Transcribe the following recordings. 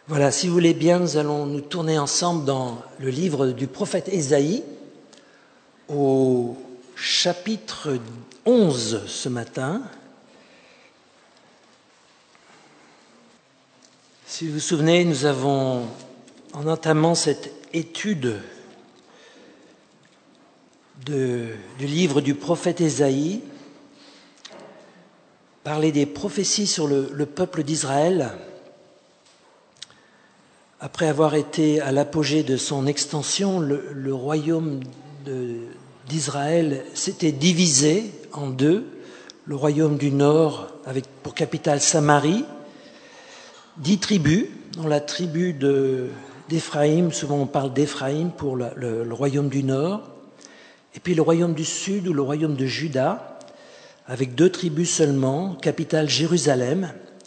Voilà, si vous voulez bien, nous allons nous tourner ensemble dans le livre du prophète Ésaïe, au chapitre 11 ce matin. Si vous vous souvenez, nous avons, en entamant cette étude du livre du prophète Ésaïe, parlé des prophéties sur le peuple d'Israël. Après avoir été à l'apogée de son extension, le royaume d'Israël s'était divisé en deux. Le royaume du Nord, avec pour capitale Samarie, 10 tribus, dont la tribu d'Éphraïm, souvent on parle d'Éphraïm pour le royaume du Nord, et puis le royaume du Sud ou le royaume de Juda, avec 2 tribus seulement, capitale Jérusalem.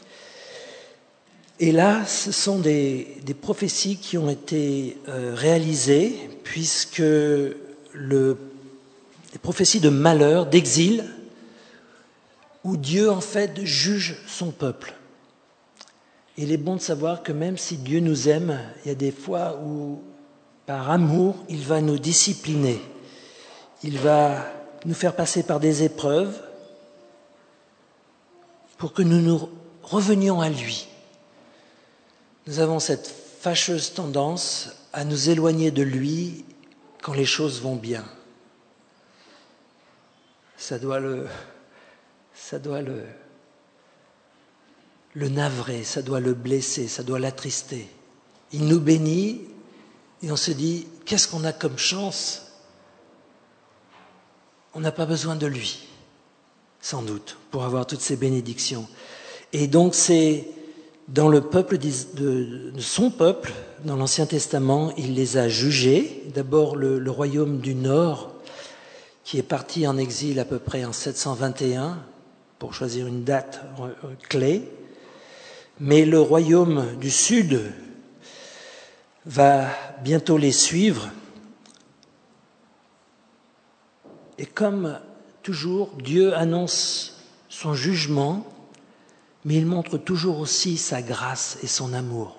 Et là, ce sont des prophéties qui ont été réalisées, puisque des prophéties de malheur, d'exil, où Dieu en fait juge son peuple. Et il est bon de savoir que même si Dieu nous aime, il y a des fois où, par amour, il va nous discipliner. Il va nous faire passer par des épreuves pour que nous revenions à lui. Nous avons cette fâcheuse tendance à nous éloigner de lui quand les choses vont bien. Ça doit le navrer, ça doit le blesser, ça doit l'attrister. Il nous bénit et on se dit, qu'est-ce qu'on a comme chance ? On n'a pas besoin de lui, sans doute, pour avoir toutes ces bénédictions. Et donc c'est dans le peuple de son peuple, dans l'Ancien Testament, il les a jugés. D'abord le royaume du Nord, qui est parti en exil à peu près en 721, pour choisir une date clé. Mais le royaume du Sud va bientôt les suivre. Et comme toujours, Dieu annonce son jugement, mais il montre toujours aussi sa grâce et son amour.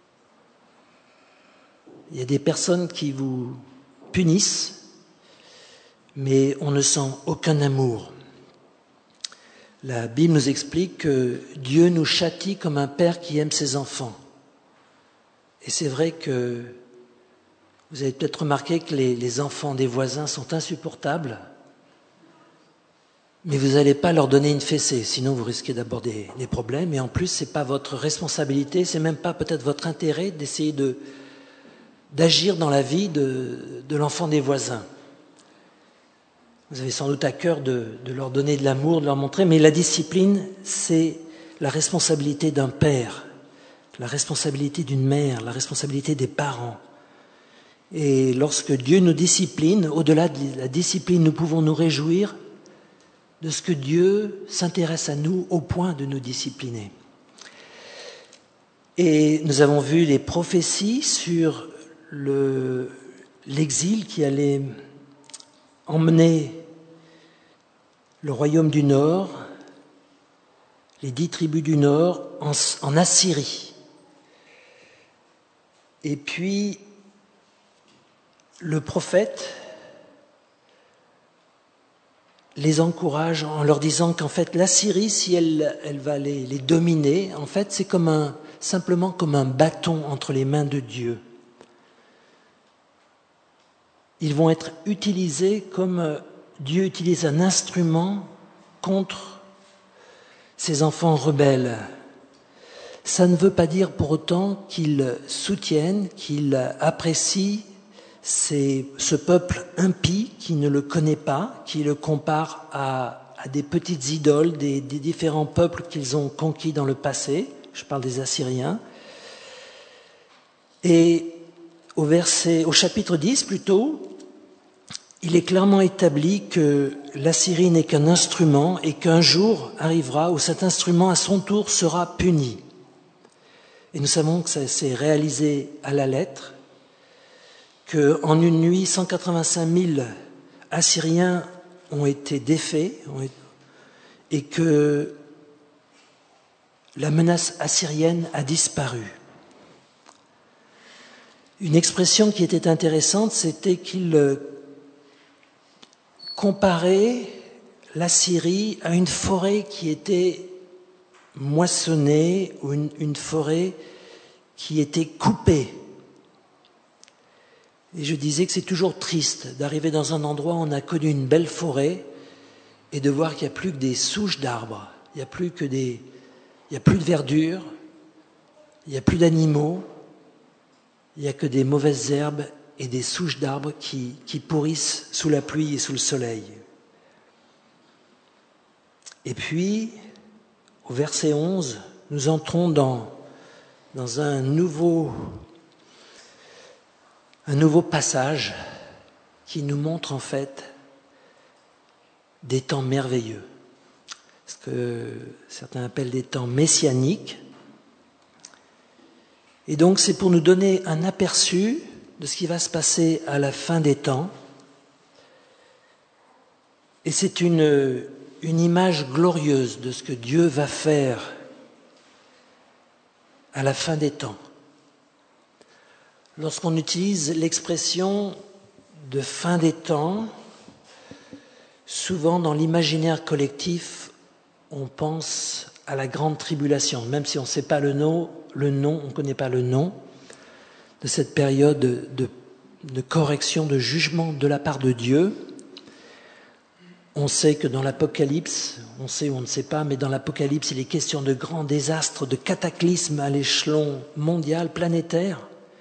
Il y a des personnes qui vous punissent, mais on ne sent aucun amour. La Bible nous explique que Dieu nous châtie comme un père qui aime ses enfants. Et c'est vrai que vous avez peut-être remarqué que les enfants des voisins sont insupportables, mais vous n'allez pas leur donner une fessée, sinon vous risquez d'avoir des problèmes. Et en plus, ce n'est pas votre responsabilité, c'est même pas peut-être votre intérêt d'essayer d'agir dans la vie de l'enfant des voisins. Vous avez sans doute à cœur de leur donner de l'amour, de leur montrer, mais la discipline, c'est la responsabilité d'un père, la responsabilité d'une mère, la responsabilité des parents. Et lorsque Dieu nous discipline, au-delà de la discipline, nous pouvons nous réjouir de ce que Dieu s'intéresse à nous au point de nous discipliner. Et nous avons vu les prophéties sur l'exil qui allait emmener le royaume du Nord, les 10 tribus du Nord, en Assyrie. Et puis, le prophète les encourage en leur disant qu'en fait, l'Assyrie, si elle va les dominer, en fait, c'est simplement comme un bâton entre les mains de Dieu. Ils vont être utilisés comme Dieu utilise un instrument contre ses enfants rebelles. Ça ne veut pas dire pour autant qu'ils soutiennent, qu'ils apprécient ce peuple impie qui ne le connaît pas, qui le compare à des petites idoles des différents peuples qu'ils ont conquis dans le passé. Je parle des Assyriens. Et au chapitre 10 plutôt, il est clairement établi que l'Assyrie n'est qu'un instrument et qu'un jour arrivera où cet instrument à son tour sera puni. Et nous savons que ça s'est réalisé à la lettre, qu'en une nuit, 185 000 Assyriens ont été défaits et que la menace assyrienne a disparu. Une expression qui était intéressante, c'était qu'il comparait la Syrie à une forêt qui était moissonnée ou une forêt qui était coupée. Et je disais que c'est toujours triste d'arriver dans un endroit où on a connu une belle forêt et de voir qu'il n'y a plus que des souches d'arbres, il n'y a plus de verdure, il n'y a plus d'animaux, il n'y a que des mauvaises herbes et des souches d'arbres qui pourrissent sous la pluie et sous le soleil. Et puis, au verset 11, nous entrons dans un nouveau passage qui nous montre en fait des temps merveilleux, ce que certains appellent des temps messianiques. Et donc c'est pour nous donner un aperçu de ce qui va se passer à la fin des temps. Et c'est une image glorieuse de ce que Dieu va faire à la fin des temps. Lorsqu'on utilise l'expression de fin des temps, souvent dans l'imaginaire collectif, on pense à la grande tribulation, même si on ne sait pas on ne connaît pas le nom de cette période de correction, de jugement de la part de Dieu. On sait que dans l'Apocalypse, on sait ou on ne sait pas, mais dans l'Apocalypse, il est question de grands désastres, de cataclysmes à l'échelon mondial, planétaire.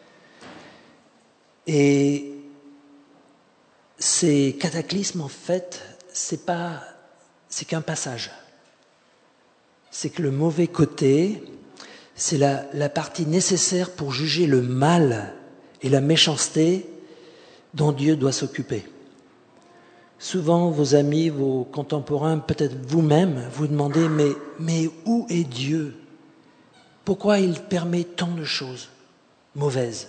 Et ces cataclysmes, en fait, c'est qu'un passage. C'est que le mauvais côté, c'est la partie nécessaire pour juger le mal et la méchanceté dont Dieu doit s'occuper. Souvent, vos amis, vos contemporains, peut-être vous-même, vous demandez mais où est Dieu? Pourquoi il permet tant de choses mauvaises?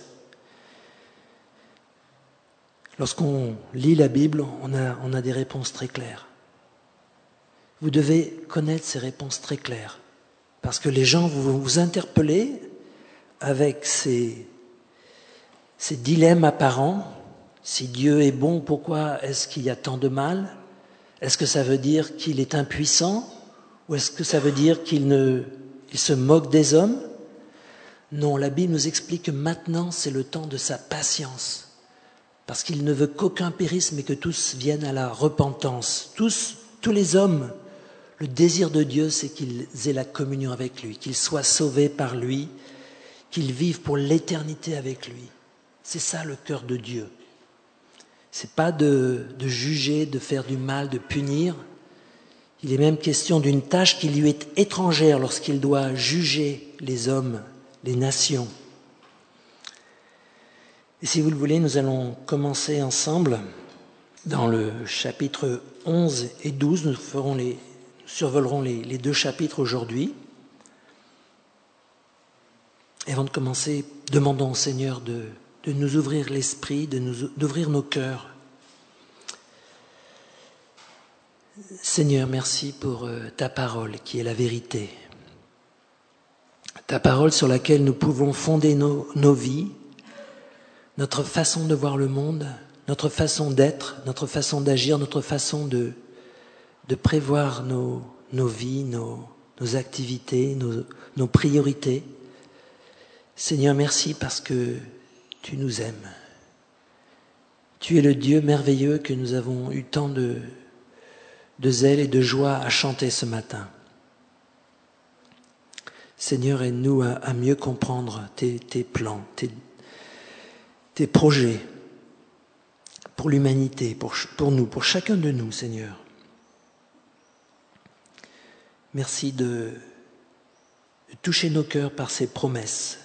Lorsqu'on lit la Bible, on a des réponses très claires. Vous devez connaître ces réponses très claires, parce que les gens vont vous interpeller avec ces dilemmes apparents. Si Dieu est bon, pourquoi est-ce qu'il y a tant de mal? Est-ce que ça veut dire qu'il est impuissant? Ou est-ce que ça veut dire qu'il se moque des hommes? Non, la Bible nous explique que maintenant c'est le temps de sa patience. Parce qu'il ne veut qu'aucun périsse, mais que tous viennent à la repentance. Tous les hommes, le désir de Dieu, c'est qu'ils aient la communion avec lui, qu'ils soient sauvés par lui, qu'ils vivent pour l'éternité avec lui. C'est ça le cœur de Dieu. C'est pas de juger, de faire du mal, de punir. Il est même question d'une tâche qui lui est étrangère lorsqu'il doit juger les hommes, les nations. Et si vous le voulez, nous allons commencer ensemble dans le chapitre 11 et 12. Nous survolerons les deux chapitres aujourd'hui. Et avant de commencer, demandons au Seigneur de nous ouvrir l'esprit, d'ouvrir nos cœurs. Seigneur, merci pour ta parole qui est la vérité. Ta parole sur laquelle nous pouvons fonder nos vies, notre façon de voir le monde, notre façon d'être, notre façon d'agir, notre façon de prévoir nos vies, nos activités, nos priorités. Seigneur, merci parce que tu nous aimes. Tu es le Dieu merveilleux que nous avons eu tant de zèle et de joie à chanter ce matin. Seigneur, aide-nous à mieux comprendre tes plans, tes projets pour l'humanité, pour nous, pour chacun de nous, Seigneur. Merci de toucher nos cœurs par ces promesses.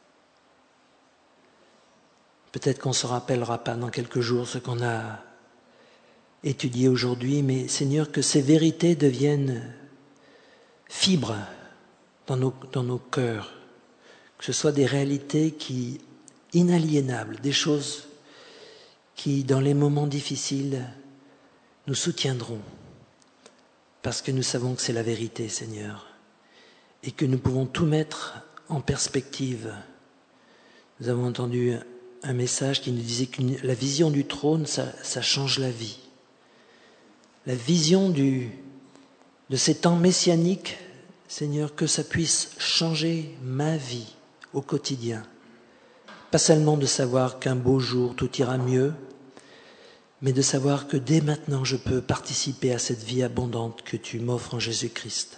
Peut-être qu'on ne se rappellera pas dans quelques jours ce qu'on a étudié aujourd'hui, mais Seigneur, que ces vérités deviennent fibres dans nos cœurs, que ce soit des réalités inaliénables, des choses qui, dans les moments difficiles, nous soutiendront, parce que nous savons que c'est la vérité, Seigneur, et que nous pouvons tout mettre en perspective. Nous avons entendu un message qui nous disait que la vision du trône, ça change la vie. La vision de ces temps messianiques, Seigneur, que ça puisse changer ma vie au quotidien. Pas seulement de savoir qu'un beau jour tout ira mieux, mais de savoir que dès maintenant je peux participer à cette vie abondante que tu m'offres en Jésus-Christ.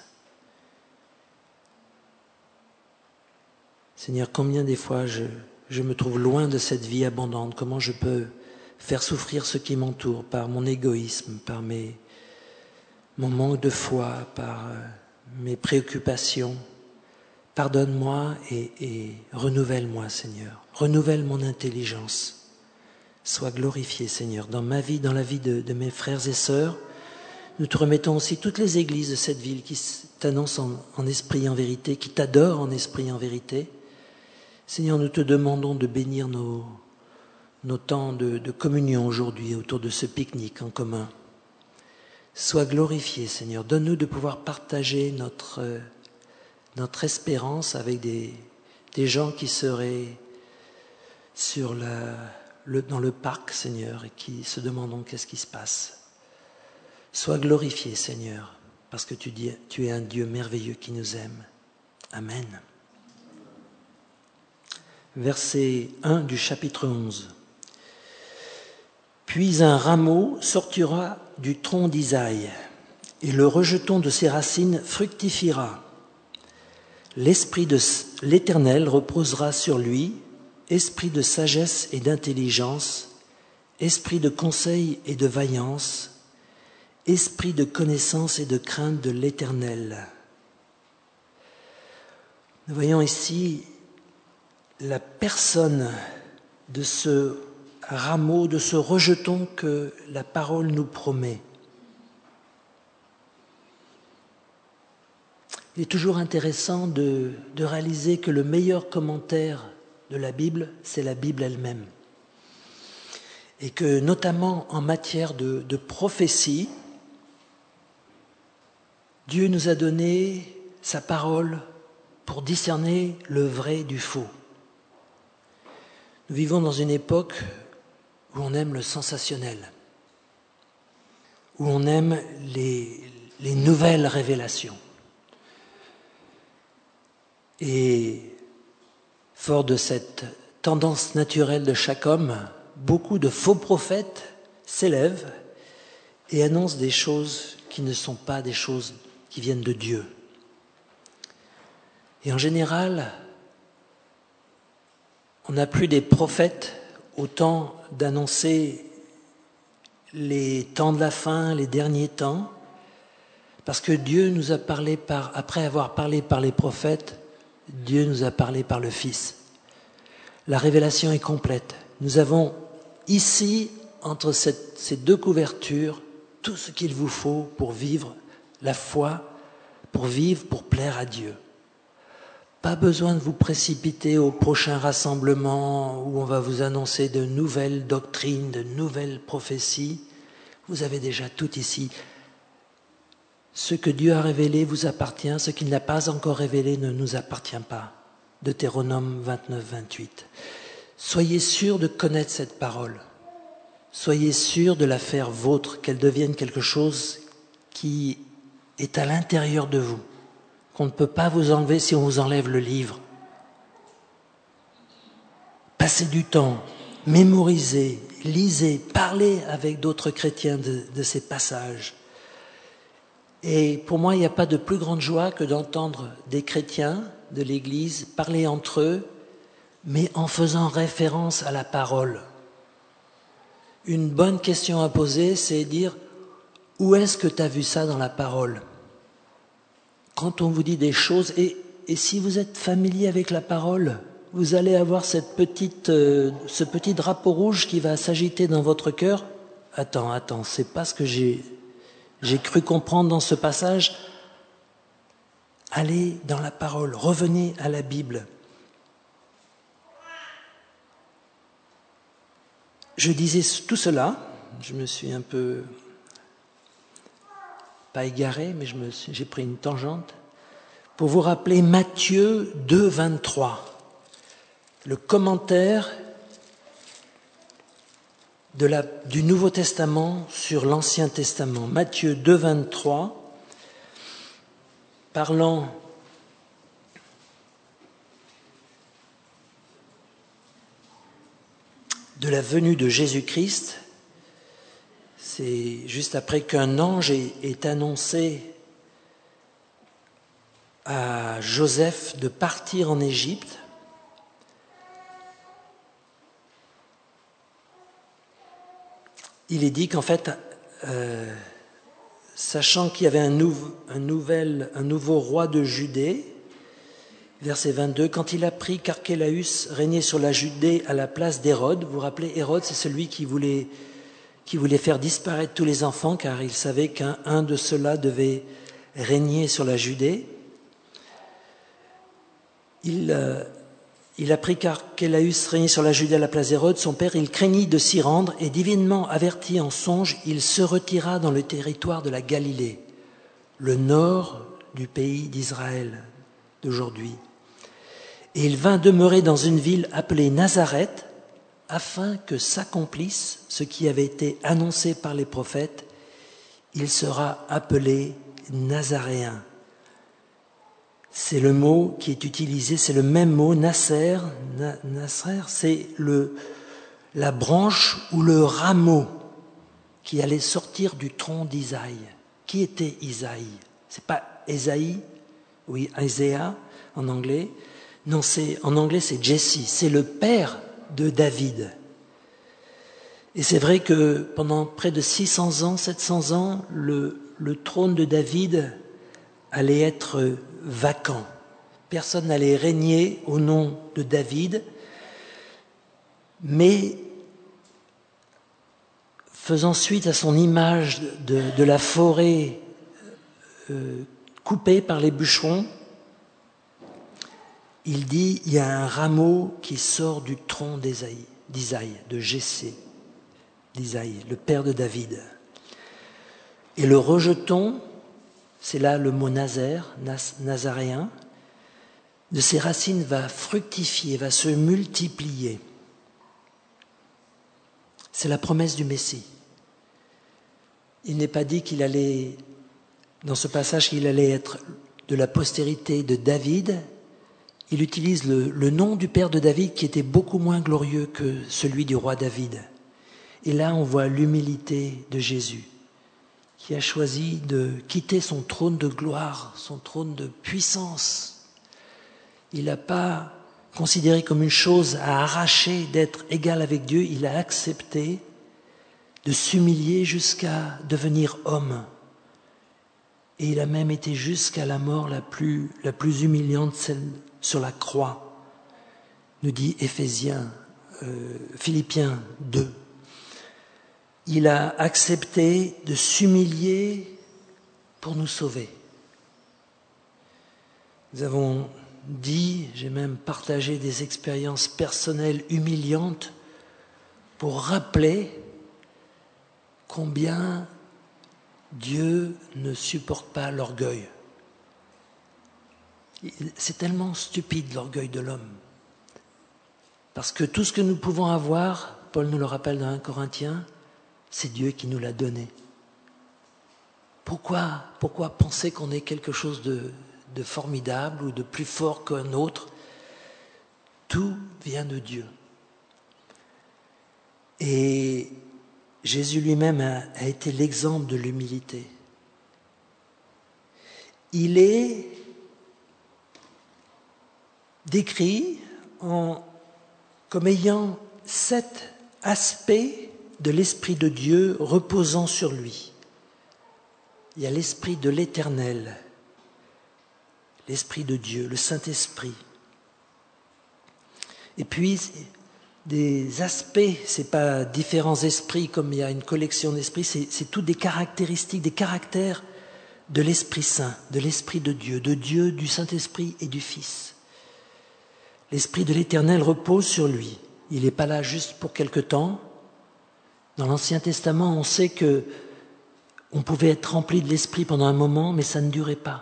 Seigneur, combien des fois je me trouve loin de cette vie abondante, comment je peux faire souffrir ceux qui m'entourent par mon égoïsme, par mon manque de foi, par mes préoccupations. Pardonne-moi et renouvelle-moi, Seigneur. Renouvelle mon intelligence. Sois glorifié, Seigneur, dans ma vie, dans la vie de mes frères et sœurs. Nous te remettons aussi toutes les églises de cette ville qui t'annoncent en esprit et en vérité, qui t'adorent en esprit et en vérité. Seigneur, nous te demandons de bénir nos temps de communion aujourd'hui autour de ce pique-nique en commun. Sois glorifié, Seigneur. Donne-nous de pouvoir partager notre espérance avec des gens qui seraient dans le parc, Seigneur, et qui se demandent qu'est-ce qui se passe. Sois glorifié, Seigneur, parce que tu es un Dieu merveilleux qui nous aime. Amen. Verset 1 du chapitre 11. Puis un rameau sortira du tronc d'Isaïe, et le rejeton de ses racines fructifiera. L'esprit de l'Éternel reposera sur lui, esprit de sagesse et d'intelligence, esprit de conseil et de vaillance, esprit de connaissance et de crainte de l'Éternel. Nous voyons ici la personne de ce rameau, de ce rejeton que la parole nous promet. Il est toujours intéressant de réaliser que le meilleur commentaire de la Bible, c'est la Bible elle-même. Et que notamment en matière de prophétie, Dieu nous a donné sa parole pour discerner le vrai du faux. Nous vivons dans une époque où on aime le sensationnel, où on aime les nouvelles révélations. Et fort de cette tendance naturelle de chaque homme, beaucoup de faux prophètes s'élèvent et annoncent des choses qui ne sont pas des choses qui viennent de Dieu. Et en général, on n'a plus des prophètes au temps d'annoncer les temps de la fin, les derniers temps, parce que Dieu nous a parlé après avoir parlé par les prophètes, Dieu nous a parlé par le Fils. La révélation est complète. Nous avons ici, entre ces deux couvertures, tout ce qu'il vous faut pour vivre la foi, pour plaire à Dieu. Pas besoin de vous précipiter au prochain rassemblement où on va vous annoncer de nouvelles doctrines, de nouvelles prophéties. Vous avez déjà tout ici. Ce que Dieu a révélé vous appartient, ce qu'il n'a pas encore révélé ne nous appartient pas. Deutéronome 29, 28. Soyez sûrs de connaître cette parole. Soyez sûrs de la faire vôtre, qu'elle devienne quelque chose qui est à l'intérieur de vous, qu'on ne peut pas vous enlever si on vous enlève le livre. Passez du temps, mémorisez, lisez, parlez avec d'autres chrétiens de ces passages. Et pour moi, il n'y a pas de plus grande joie que d'entendre des chrétiens de l'Église parler entre eux, mais en faisant référence à la parole. Une bonne question à poser, c'est dire « Où est-ce que tu as vu ça dans la parole ?» Quand on vous dit des choses, et si vous êtes familier avec la parole, vous allez avoir ce petit drapeau rouge qui va s'agiter dans votre cœur. Attends, c'est pas ce que j'ai cru comprendre dans ce passage. Allez dans la parole, revenez à la Bible. Je disais tout cela, je me suis un peu, pas égaré, mais j'ai pris une tangente, pour vous rappeler Matthieu 2, 23, le commentaire du Nouveau Testament sur l'Ancien Testament. Matthieu 2, 23, parlant de la venue de Jésus-Christ, c'est juste après qu'un ange est annoncé à Joseph de partir en Égypte. Il est dit qu'en fait, sachant qu'il y avait un nouveau roi de Judée, verset 22, quand il apprit qu'Archélaüs régnait sur la Judée à la place d'Hérode, vous vous rappelez, Hérode, c'est celui qui voulait faire disparaître tous les enfants, car il savait qu'un de ceux-là devait régner sur la Judée. Il apprit qu'Archélaüs régnait sur la Judée à la place d'Hérode, son père, il craignit de s'y rendre, et divinement averti en songe, il se retira dans le territoire de la Galilée, le nord du pays d'Israël d'aujourd'hui. Et il vint demeurer dans une ville appelée Nazareth, afin que s'accomplisse ce qui avait été annoncé par les prophètes, il sera appelé Nazaréen. C'est le mot qui est utilisé, c'est le même mot, Nasser, c'est la branche ou le rameau qui allait sortir du tronc d'Isaïe. Qui était Isaïe? C'est pas Ésaïe, oui, Isaiah en anglais. Non, en anglais c'est Jesse, c'est le père de David. Et c'est vrai que pendant près de 600 ans, 700 ans, le trône de David allait être vacant. Personne n'allait régner au nom de David, mais faisant suite à son image de la forêt coupée par les bûcherons, il dit, il y a un rameau qui sort du tronc d'Isaïe, de Jessé, d'Isaïe, le père de David. Et le rejeton, c'est là le mot nazaréen, de ses racines va fructifier, va se multiplier. C'est la promesse du Messie. Il n'est pas dit qu'il allait, dans ce passage, qu'il allait être de la postérité de David. Il utilise le nom du père de David qui était beaucoup moins glorieux que celui du roi David. Et là, on voit l'humilité de Jésus, qui a choisi de quitter son trône de gloire, son trône de puissance. Il n'a pas considéré comme une chose à arracher d'être égal avec Dieu, il a accepté de s'humilier jusqu'à devenir homme. Et il a même été jusqu'à la mort la plus humiliante, celle sur la croix, nous dit Philippiens 2. Il a accepté de s'humilier pour nous sauver. Nous avons dit, j'ai même partagé des expériences personnelles humiliantes pour rappeler combien Dieu ne supporte pas l'orgueil. C'est tellement stupide l'orgueil de l'homme. Parce que tout ce que nous pouvons avoir, Paul nous le rappelle dans 1 Corinthiens, c'est Dieu qui nous l'a donné. Pourquoi penser qu'on est quelque chose de formidable ou de plus fort qu'un autre? Tout vient de Dieu. Et Jésus lui-même a été l'exemple de l'humilité. Il est décrit comme ayant 7 aspects de l'Esprit de Dieu reposant sur lui. Il y a l'Esprit de l'Éternel, l'Esprit de Dieu, le Saint-Esprit. Et puis, des aspects, ce n'est pas différents esprits comme il y a une collection d'esprits, c'est toutes des caractéristiques, des caractères de l'Esprit Saint, de l'Esprit de Dieu, du Saint-Esprit et du Fils. L'Esprit de l'Éternel repose sur lui. Il n'est pas là juste pour quelque temps. Dans l'Ancien Testament, on sait que on pouvait être rempli de l'Esprit pendant un moment, mais ça ne durait pas.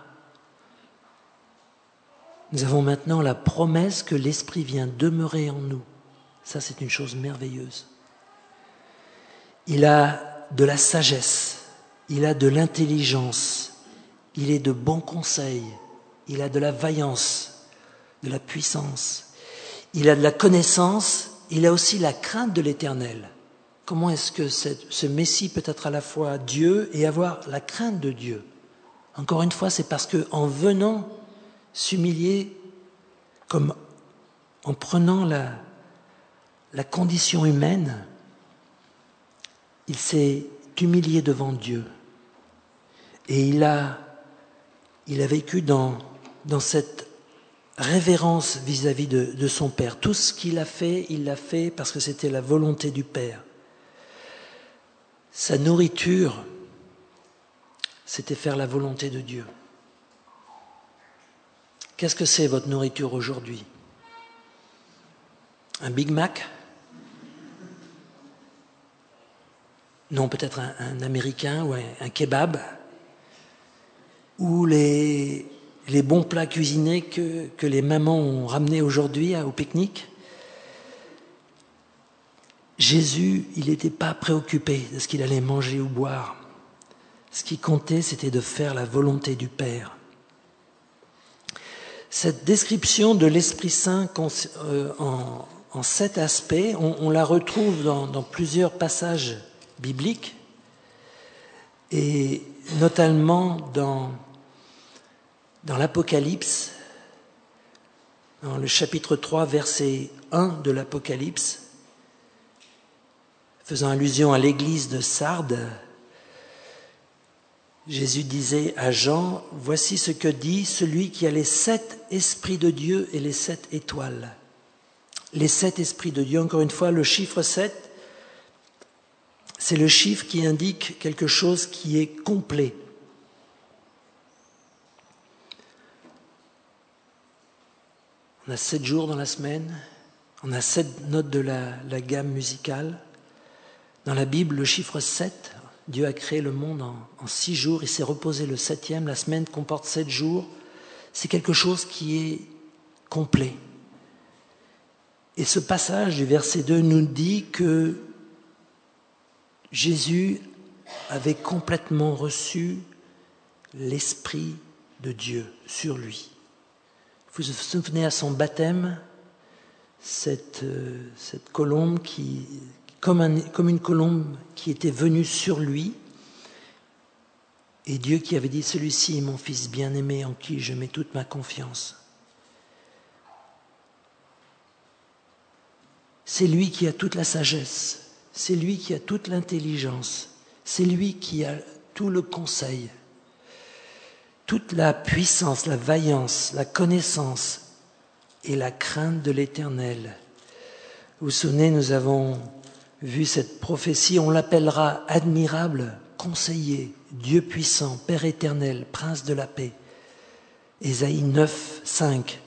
Nous avons maintenant la promesse que l'Esprit vient demeurer en nous. Ça, c'est une chose merveilleuse. Il a de la sagesse, il a de l'intelligence, il est de bons conseils, il a de la vaillance, de la puissance, il a de la connaissance, il a aussi la crainte de l'Éternel. Comment est-ce que ce Messie peut être à la fois Dieu et avoir la crainte de Dieu? Encore une fois, c'est parce qu'en venant s'humilier, comme en prenant la condition humaine, il s'est humilié devant Dieu. Et il a vécu dans cette révérence vis-à-vis de son Père. Tout ce qu'il a fait, il l'a fait parce que c'était la volonté du Père. Sa nourriture, c'était faire la volonté de Dieu. Qu'est-ce que c'est votre nourriture aujourd'hui? Un Big Mac? Non, peut-être un américain ou un kebab? Ou les bons plats cuisinés que les mamans ont ramenés aujourd'hui au pique-nique? Jésus, il n'était pas préoccupé de ce qu'il allait manger ou boire. Ce qui comptait, c'était de faire la volonté du Père. Cette description de l'Esprit Saint en 7 aspects, on la retrouve dans plusieurs passages bibliques, et notamment dans l'Apocalypse, dans le chapitre 3, verset 1 de l'Apocalypse, faisant allusion à l'église de Sardes. Jésus disait à Jean, « Voici ce que dit celui qui a les 7 esprits de Dieu et les 7 étoiles. » Les 7 esprits de Dieu, encore une fois, le chiffre 7, c'est le chiffre qui indique quelque chose qui est complet. On a 7 jours dans la semaine, on a 7 notes de la gamme musicale. Dans la Bible, le chiffre 7, Dieu a créé le monde en 6 jours, il s'est reposé le 7e, la semaine comporte 7 jours. C'est quelque chose qui est complet. Et ce passage du verset 2 nous dit que Jésus avait complètement reçu l'Esprit de Dieu sur lui. Vous vous souvenez à son baptême, cette colombe comme une colombe qui était venue sur lui, et Dieu qui avait dit « Celui-ci est mon Fils bien-aimé en qui je mets toute ma confiance ». C'est lui qui a toute la sagesse, c'est lui qui a toute l'intelligence, c'est lui qui a tout le conseil, toute la puissance, la vaillance, la connaissance et la crainte de l'Éternel. Vous vous souvenez, nous avons vu cette prophétie, on l'appellera admirable, conseiller, Dieu puissant, Père éternel, Prince de la paix. Ésaïe 9, 5.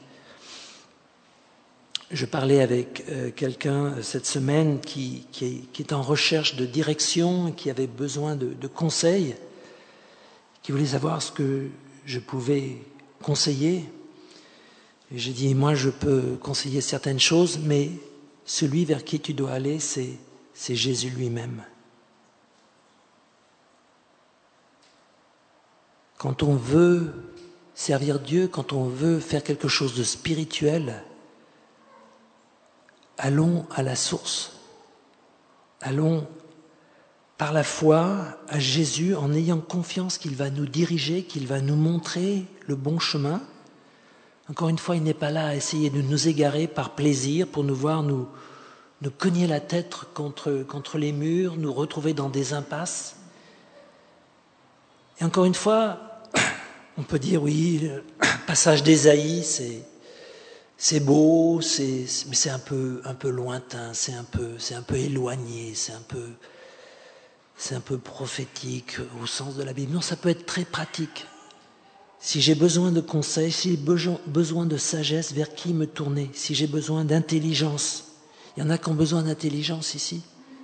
Je parlais avec quelqu'un cette semaine qui est en recherche de direction, qui avait besoin de conseils, qui voulait savoir ce que je pouvais conseiller. Et j'ai dit, moi je peux conseiller certaines choses, mais celui vers qui tu dois aller, c'est Jésus lui-même. Quand on veut servir Dieu, quand on veut faire quelque chose de spirituel, allons à la source. Allons par la foi à Jésus en ayant confiance qu'il va nous diriger, qu'il va nous montrer le bon chemin. Encore une fois, il n'est pas là à essayer de nous égarer par plaisir pour nous voir nous cogner la tête contre les murs, nous retrouver dans des impasses. Et encore une fois, on peut dire oui, le passage d'Ésaïe, c'est beau, mais c'est un peu lointain, c'est un peu éloigné, c'est un peu prophétique au sens de la Bible. Non, ça peut être très pratique. Si j'ai besoin de conseils, si j'ai besoin de sagesse, vers qui me tourner? Si j'ai besoin d'intelligence, il y en a qui ont besoin d'intelligence ici.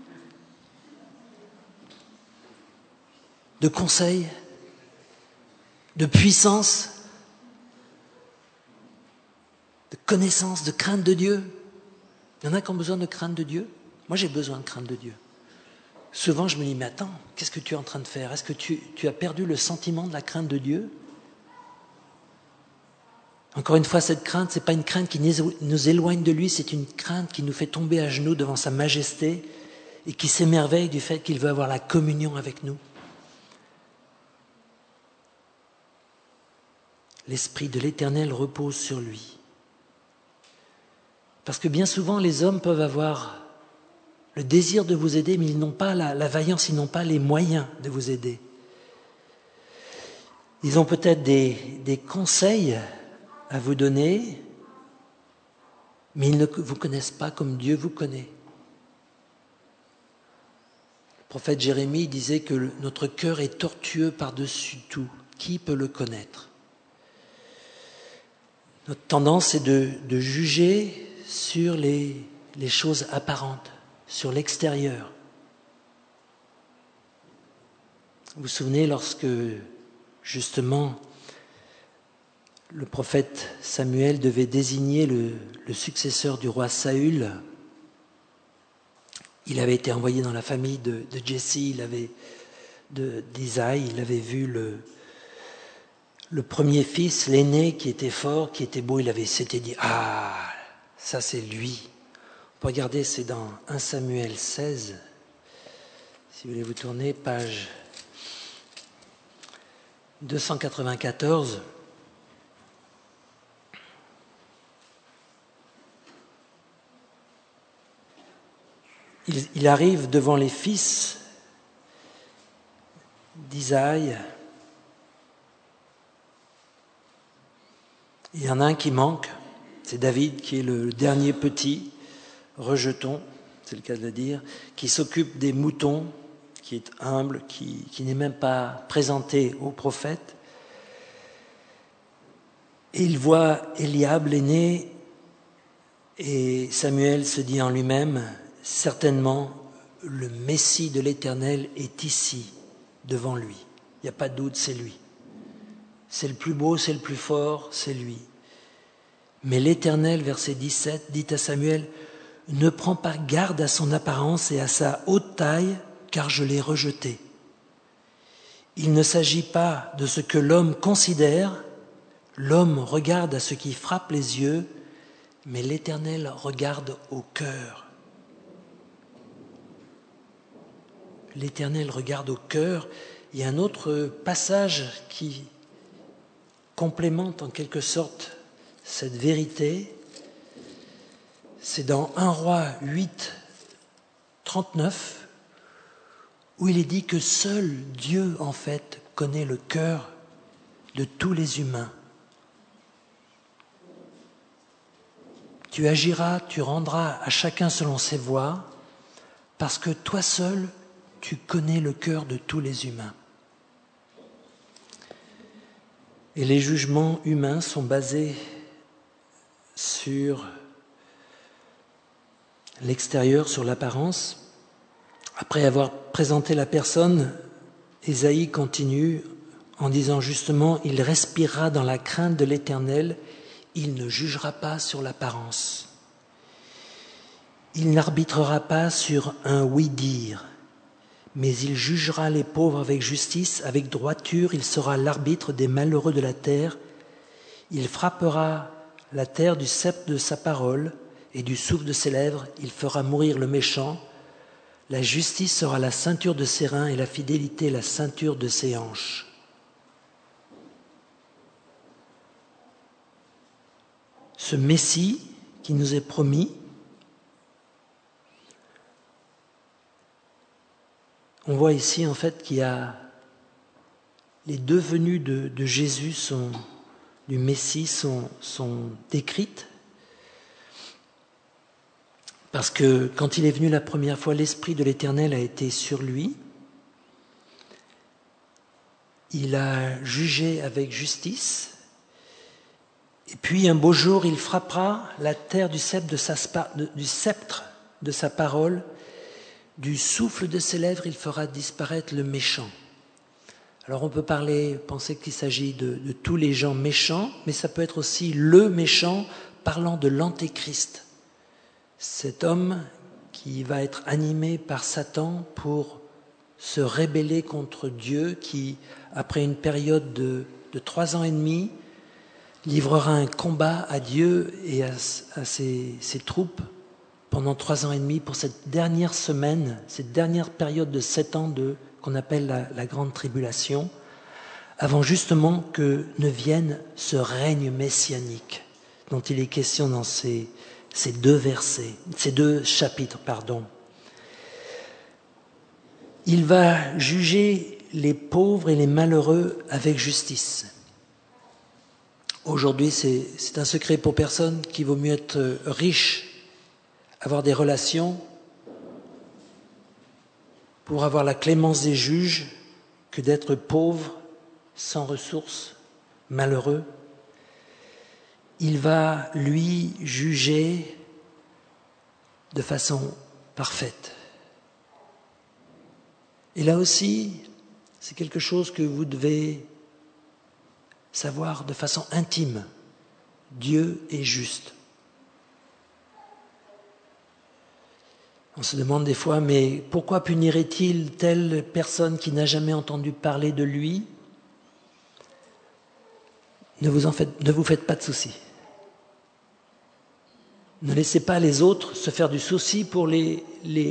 De conseils, de puissance, de connaissance, de crainte de Dieu. Il y en a qui ont besoin de crainte de Dieu. Moi, j'ai besoin de crainte de Dieu. souvent je me dis, mais attends, qu'est-ce que tu es en train de faire? Est-ce que tu as perdu le sentiment de la crainte de Dieu? Encore une fois, cette crainte, ce n'est pas une crainte qui nous éloigne de lui, c'est une crainte qui nous fait tomber à genoux devant sa majesté et qui s'émerveille du fait qu'il veut avoir la communion avec nous. L'Esprit de l'Éternel repose sur lui. Parce que bien souvent, les hommes peuvent avoir le désir de vous aider, mais ils n'ont pas la vaillance, ils n'ont pas les moyens de vous aider. Ils ont peut-être des conseils à vous donner, mais ils ne vous connaissent pas comme Dieu vous connaît. Le prophète Jérémie disait que notre cœur est tortueux par-dessus tout. Qui peut le connaître? Notre tendance est de juger sur les choses apparentes, sur l'extérieur. Vous vous souvenez lorsque, justement, le prophète Samuel devait désigner le successeur du roi Saül. Il avait été envoyé dans la famille de Jesse, d'Isaïe, il avait vu le premier fils, l'aîné, qui était fort, qui était beau, s'était dit « Ah, ça c'est lui ». On peut regarder, c'est dans 1 Samuel 16, si vous voulez vous tourner, page 294. Il arrive devant les fils d'Isaïe. Il y en a un qui manque, c'est David qui est le dernier petit, rejeton, c'est le cas de le dire, qui s'occupe des moutons, qui est humble, qui n'est même pas présenté au prophète. Et il voit Eliab, l'aîné, et Samuel se dit en lui-même, certainement, le Messie de l'Éternel est ici, devant lui. Il n'y a pas de doute, c'est lui. C'est le plus beau, c'est le plus fort, c'est lui. Mais l'Éternel, verset 17, dit à Samuel, « Ne prends pas garde à son apparence et à sa haute taille, car je l'ai rejeté. Il ne s'agit pas de ce que l'homme considère, l'homme regarde à ce qui frappe les yeux, mais l'Éternel regarde au cœur. » L'Éternel regarde au cœur. Il y a un autre passage qui complémente en quelque sorte cette vérité. C'est dans 1 Roi 8, 39, où il est dit que seul Dieu, en fait, connaît le cœur de tous les humains. Tu agiras, tu rendras à chacun selon ses voies, parce que toi seul, tu connais le cœur de tous les humains. Et les jugements humains sont basés sur l'extérieur, sur l'apparence. Après avoir présenté la personne, Ésaïe continue en disant justement « Il respirera dans la crainte de l'Éternel, il ne jugera pas sur l'apparence. Il n'arbitrera pas sur un oui-dire, mais il jugera les pauvres avec justice, avec droiture, il sera l'arbitre des malheureux de la terre. Il frappera la terre du sceptre de sa parole et du souffle de ses lèvres, il fera mourir le méchant. La justice sera la ceinture de ses reins et la fidélité la ceinture de ses hanches. » Ce Messie qui nous est promis, on voit ici en fait qu'il y a les deux venues de Jésus, du Messie, sont décrites. Parce que quand il est venu la première fois, l'Esprit de l'Éternel a été sur lui. Il a jugé avec justice. Et puis un beau jour, il frappera la terre du sceptre de sa parole. Du souffle de ses lèvres, il fera disparaître le méchant. Alors on peut penser qu'il s'agit de tous les gens méchants, mais ça peut être aussi le méchant parlant de l'antéchrist. Cet homme qui va être animé par Satan pour se rebeller contre Dieu qui, après une période de 3 ans et demi, livrera un combat à Dieu et à ses troupes pendant 3 ans et demi pour cette dernière semaine, cette dernière période de 7 ans qu'on appelle la grande tribulation, avant justement que ne vienne ce règne messianique dont il est question dans ces 2 versets, ces 2 chapitres, pardon. Il va juger les pauvres et les malheureux avec justice. Aujourd'hui, c'est un secret pour personne qu'il vaut mieux être riche, avoir des relations, pour avoir la clémence des juges, que d'être pauvre, sans ressources, malheureux. Il va, lui, juger de façon parfaite. Et là aussi, c'est quelque chose que vous devez savoir de façon intime. Dieu est juste. On se demande des fois, mais pourquoi punirait-il telle personne qui n'a jamais entendu parler de lui ? Ne vous faites pas de soucis. Ne laissez pas les autres se faire du souci pour les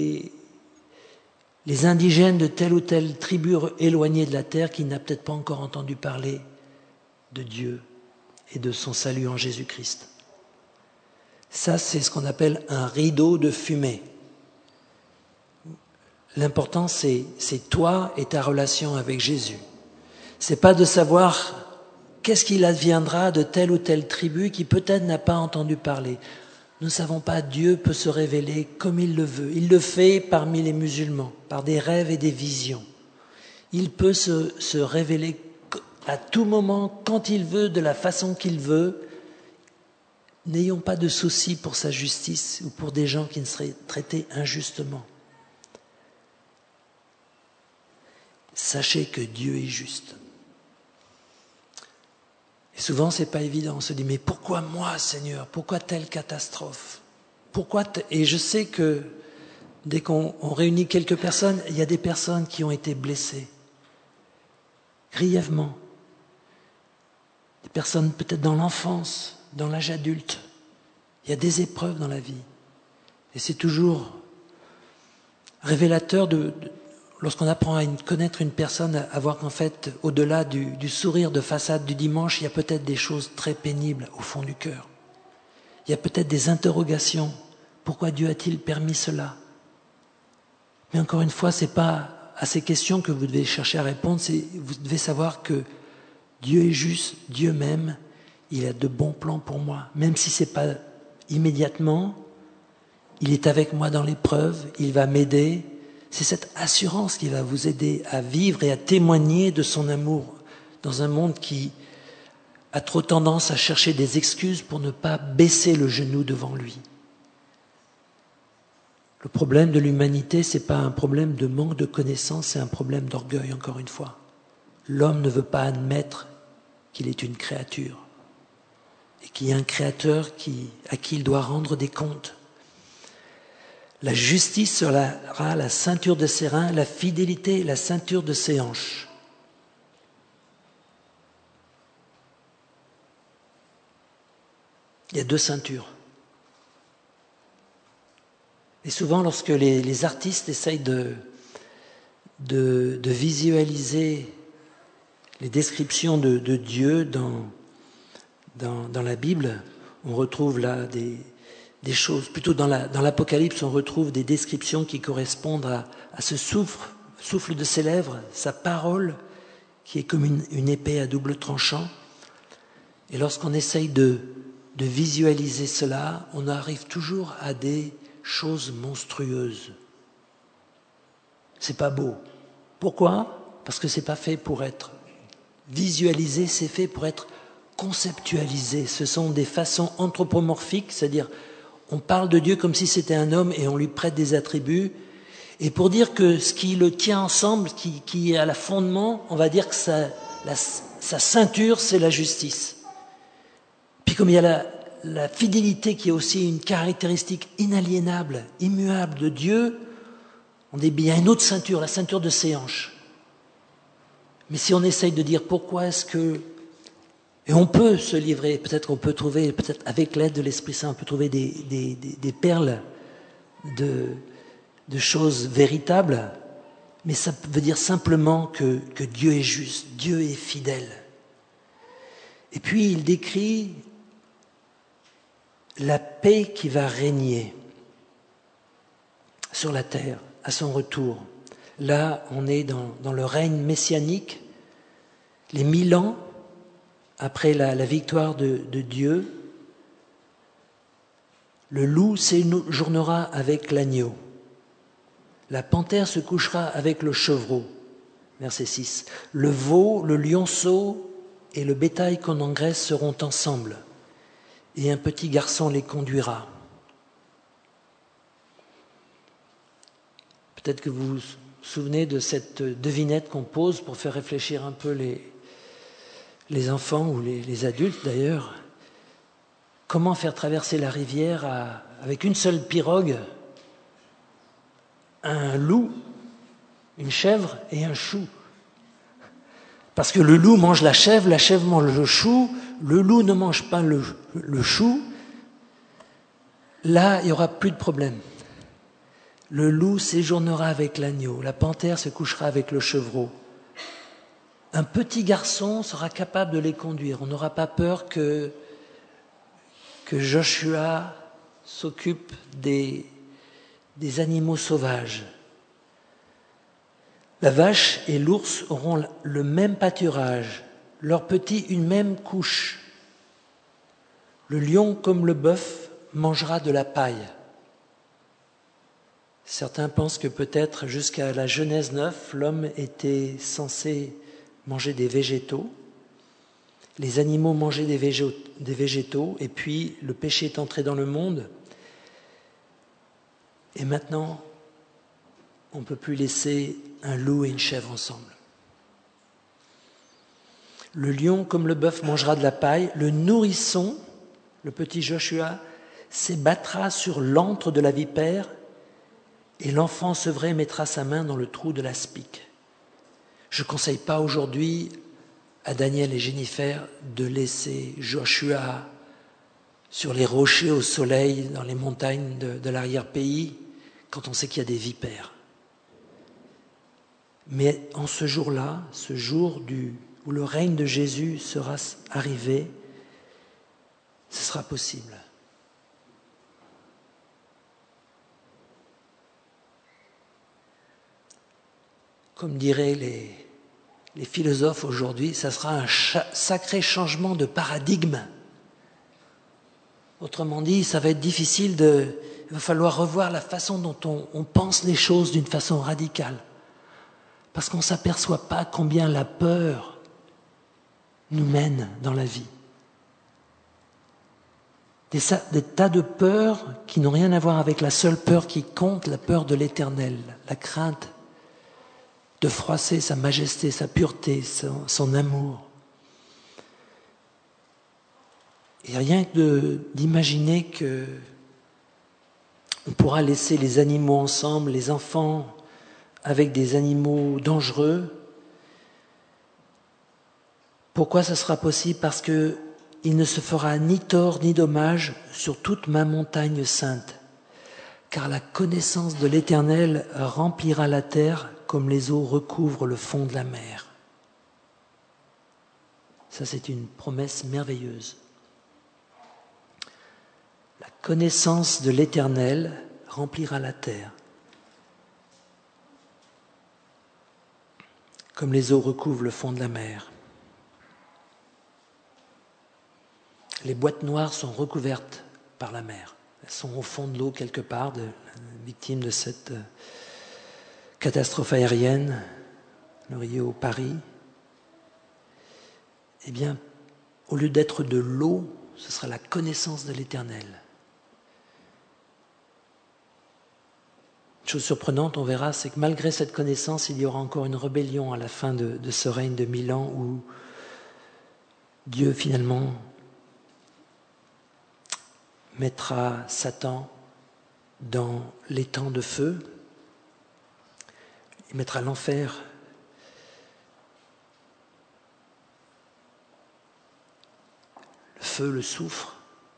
indigènes de telle ou telle tribu éloignée de la terre qui n'a peut-être pas encore entendu parler de Dieu et de son salut en Jésus-Christ. Ça, c'est ce qu'on appelle un rideau de fumée. L'important, c'est toi et ta relation avec Jésus. C'est pas de savoir qu'est-ce qu'il adviendra de telle ou telle tribu qui peut-être n'a pas entendu parler. Nous ne savons pas, Dieu peut se révéler comme il le veut. Il le fait parmi les musulmans, par des rêves et des visions. Il peut se révéler à tout moment, quand il veut, de la façon qu'il veut. N'ayons pas de soucis pour sa justice ou pour des gens qui ne seraient traités injustement. Sachez que Dieu est juste. Et souvent, c'est pas évident. On se dit, mais pourquoi moi, Seigneur ? Pourquoi telle catastrophe ? Et je sais que dès qu'on réunit quelques personnes, il y a des personnes qui ont été blessées, grièvement. Des personnes peut-être dans l'enfance, dans l'âge adulte. Il y a des épreuves dans la vie. Et c'est toujours révélateur lorsqu'on apprend à connaître une personne, à voir qu'en fait, au-delà du sourire de façade du dimanche, il y a peut-être des choses très pénibles au fond du cœur. Il y a peut-être des interrogations. Pourquoi Dieu a-t-il permis cela ? Mais encore une fois, ce n'est pas à ces questions que vous devez chercher à répondre, vous devez savoir que Dieu est juste, Dieu m'aime, il a de bons plans pour moi. Même si ce n'est pas immédiatement, il est avec moi dans l'épreuve, il va m'aider. C'est cette assurance qui va vous aider à vivre et à témoigner de son amour dans un monde qui a trop tendance à chercher des excuses pour ne pas baisser le genou devant lui. Le problème de l'humanité, ce n'est pas un problème de manque de connaissance, c'est un problème d'orgueil, encore une fois. L'homme ne veut pas admettre qu'il est une créature et qu'il y a un créateur à qui il doit rendre des comptes. La justice sera la ceinture de ses reins, la fidélité la ceinture de ses hanches. Il y a 2 ceintures. Et souvent, lorsque les artistes essayent de visualiser les descriptions de Dieu dans la Bible, on retrouve là des choses, plutôt dans l'Apocalypse, on retrouve des descriptions qui correspondent à ce souffle de ses lèvres, sa parole, qui est comme une épée à double tranchant. Et lorsqu'on essaye de visualiser cela, on arrive toujours à des choses monstrueuses. C'est pas beau. Pourquoi ? Parce que c'est pas fait pour être visualisé, c'est fait pour être conceptualisé. Ce sont des façons anthropomorphiques, c'est-à-dire on parle de Dieu comme si c'était un homme et on lui prête des attributs. Et pour dire que ce qui le tient ensemble, qui est à la fondement, on va dire que sa ceinture, c'est la justice. Puis comme il y a la fidélité qui est aussi une caractéristique inaliénable, immuable de Dieu, il y a une autre ceinture, la ceinture de ses hanches. Mais si on essaye de dire pourquoi est-ce que... Et on peut se livrer, peut-être qu'on peut trouver, peut-être avec l'aide de l'Esprit Saint, on peut trouver des perles de choses véritables, mais ça veut dire simplement que Dieu est juste, Dieu est fidèle. Et puis il décrit la paix qui va régner sur la terre à son retour. Là, on est dans le règne messianique, les 1000 ans après la victoire de Dieu. Le loup séjournera avec l'agneau. La panthère se couchera avec le chevreau. Verset 6. Le veau, le lionceau et le bétail qu'on engraisse seront ensemble, et un petit garçon les conduira. Peut-être que vous vous souvenez de cette devinette qu'on pose pour faire réfléchir un peu les enfants ou les adultes d'ailleurs. Comment faire traverser la rivière avec une seule pirogue, un loup, une chèvre et un chou? Parce que le loup mange la chèvre mange le chou, le loup ne mange pas le chou. Là, il n'y aura plus de problème. Le loup séjournera avec l'agneau, la panthère se couchera avec le chevreau. Un petit garçon sera capable de les conduire. On n'aura pas peur que Joshua s'occupe des animaux sauvages. La vache et l'ours auront le même pâturage, leurs petits une même couche. Le lion comme le bœuf mangera de la paille. Certains pensent que peut-être jusqu'à la Genèse 9, l'homme était censé manger des végétaux. Les animaux mangeaient des végétaux, et puis le péché est entré dans le monde. Et maintenant, on ne peut plus laisser un loup et une chèvre ensemble. Le lion, comme le bœuf, mangera de la paille. Le nourrisson, le petit Joshua, s'ébattra sur l'antre de la vipère, et l'enfant sevré mettra sa main dans le trou de l'aspic. Je ne conseille pas aujourd'hui à Daniel et Jennifer de laisser Joshua sur les rochers au soleil, dans les montagnes de l'arrière-pays, quand on sait qu'il y a des vipères. Mais en ce jour-là, ce jour où le règne de Jésus sera arrivé, ce sera possible. Comme diraient les philosophes aujourd'hui, ça sera un sacré changement de paradigme. Autrement dit, ça va être difficile il va falloir revoir la façon dont on pense les choses d'une façon radicale. Parce qu'on ne s'aperçoit pas combien la peur nous mène dans la vie. Des tas de peurs qui n'ont rien à voir avec la seule peur qui compte, la peur de l'éternel, la crainte de froisser sa majesté, sa pureté, son amour. Et rien que d'imaginer que on pourra laisser les animaux ensemble, les enfants avec des animaux dangereux. Pourquoi ça sera possible? Parce que il ne se fera ni tort ni dommage sur toute ma montagne sainte, car la connaissance de l'Éternel remplira la terre comme les eaux recouvrent le fond de la mer. Ça, c'est une promesse merveilleuse. La connaissance de l'Éternel remplira la terre, comme les eaux recouvrent le fond de la mer. Les boîtes noires sont recouvertes par la mer. Elles sont au fond de l'eau quelque part, victimes de cette catastrophe aérienne, le Rio Paris. Eh bien, au lieu d'être de l'eau, ce sera la connaissance de l'Éternel. Une chose surprenante, on verra, c'est que malgré cette connaissance, il y aura encore une rébellion à la fin de ce règne de 1000 ans où Dieu finalement mettra Satan dans l'étang de feu. et mettra l'enfer. Le feu, le soufre.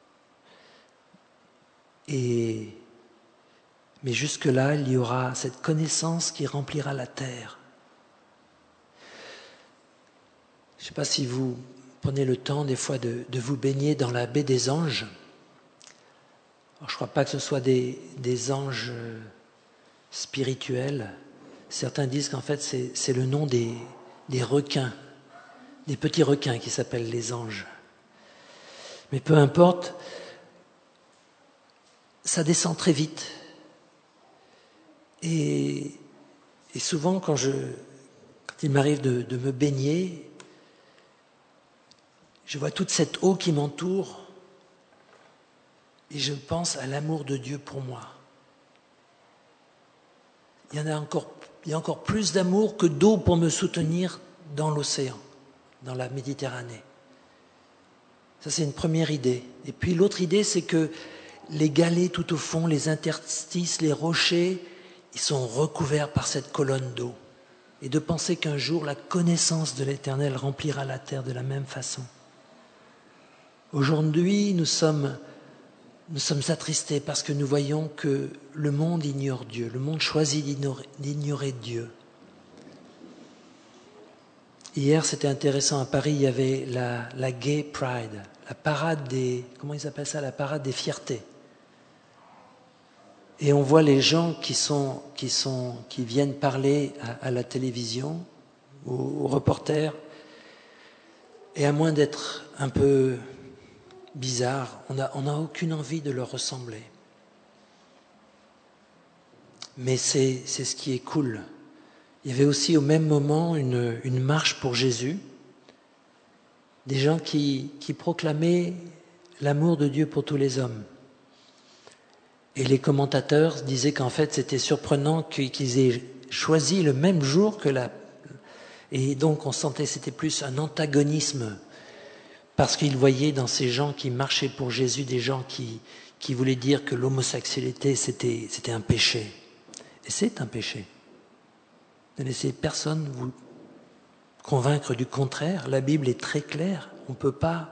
Mais jusque-là, il y aura cette connaissance qui remplira la terre. Je ne sais pas si vous prenez le temps des fois de vous baigner dans la baie des anges. Alors, je ne crois pas que ce soit des anges spirituels. Certains disent qu'en fait c'est le nom des requins, des petits requins qui s'appellent les anges. Mais peu importe, ça descend très vite. Et souvent quand il m'arrive de me baigner, je vois toute cette eau qui m'entoure et je pense à l'amour de Dieu pour moi. Il y a encore plus d'amour que d'eau pour me soutenir dans l'océan, dans la Méditerranée. Ça, c'est une première idée. Et puis l'autre idée, c'est que les galets tout au fond, les interstices, les rochers, ils sont recouverts par cette colonne d'eau. Et de penser qu'un jour, la connaissance de l'Éternel remplira la terre de la même façon. Aujourd'hui, nous sommes attristés parce que nous voyons que le monde ignore Dieu, le monde choisit d'ignorer Dieu. Hier, c'était intéressant, à Paris, il y avait la Gay Pride, la parade comment ils appellent ça, la parade des fiertés. Et on voit les gens qui viennent parler à la télévision, aux reporters, et à moins d'être un peu bizarre, on n'a aucune envie de leur ressembler. Mais c'est ce qui est cool. Il y avait aussi au même moment une marche pour Jésus, des gens qui proclamaient l'amour de Dieu pour tous les hommes. Et les commentateurs disaient qu'en fait c'était surprenant qu'ils aient choisi le même jour et donc on sentait c'était plus un antagonisme parce qu'ils voyaient dans ces gens qui marchaient pour Jésus des gens qui voulaient dire que l'homosexualité c'était un péché. Et c'est un péché. Ne laissez personne vous convaincre du contraire. La Bible est très claire. On peut pas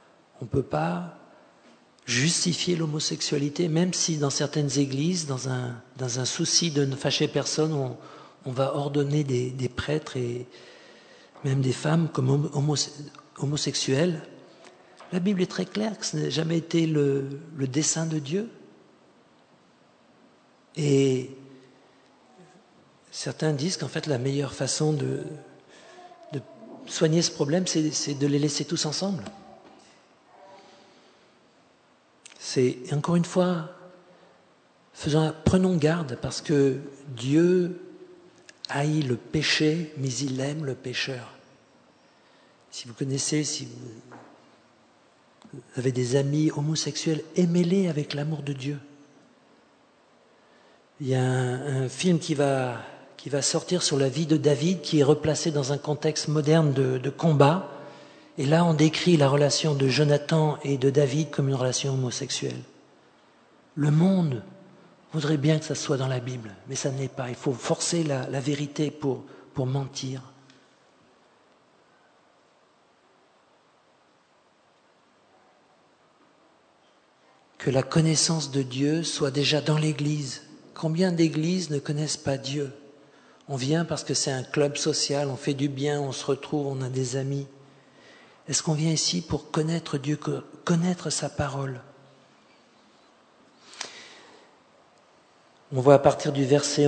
justifier l'homosexualité, même si dans certaines églises, dans un souci de ne fâcher personne, on va ordonner des prêtres et même des femmes comme homosexuels. La Bible est très claire que ce n'a jamais été le dessein de Dieu. Et certains disent qu'en fait la meilleure façon de soigner ce problème, c'est de les laisser tous ensemble. Et encore une fois, prenons garde parce que Dieu haït le péché, mais il aime le pécheur. Si vous avez des amis homosexuels, aimez-les avec l'amour de Dieu. Il y a un film qui va sortir sur la vie de David, qui est replacé dans un contexte moderne de combat. Et là, on décrit la relation de Jonathan et de David comme une relation homosexuelle. Le monde voudrait bien que ça soit dans la Bible, mais ça ne l'est pas. Il faut forcer la vérité pour mentir. Que la connaissance de Dieu soit déjà dans l'Église. Combien d'églises ne connaissent pas Dieu? On vient parce que c'est un club social, on fait du bien, on se retrouve, on a des amis. Est-ce qu'on vient ici pour connaître Dieu, connaître sa parole? On voit à partir du verset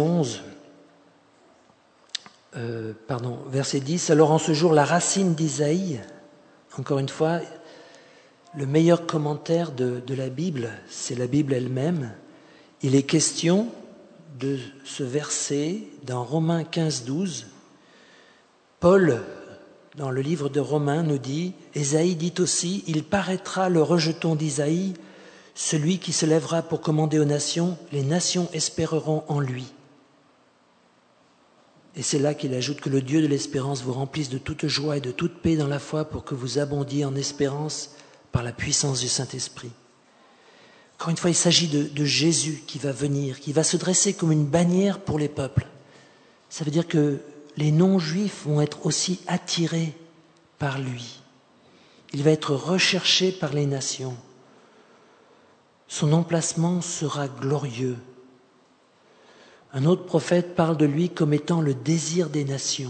10, « Alors en ce jour, la racine d'Isaïe, encore une fois, le meilleur commentaire de la Bible, c'est la Bible elle-même. Il est question de ce verset dans Romains 15, 12. Paul, dans le livre de Romains, nous dit, Ésaïe dit aussi, « Il paraîtra le rejeton d'Isaïe, celui qui se lèvera pour commander aux nations, les nations espéreront en lui. » Et c'est là qu'il ajoute que le Dieu de l'espérance vous remplisse de toute joie et de toute paix dans la foi pour que vous abondiez en espérance par la puissance du Saint-Esprit. Encore une fois, il s'agit de Jésus qui va venir, qui va se dresser comme une bannière pour les peuples. Ça veut dire que les non-juifs vont être aussi attirés par lui. Il va être recherché par les nations. Son emplacement sera glorieux. Un autre prophète parle de lui comme étant le désir des nations.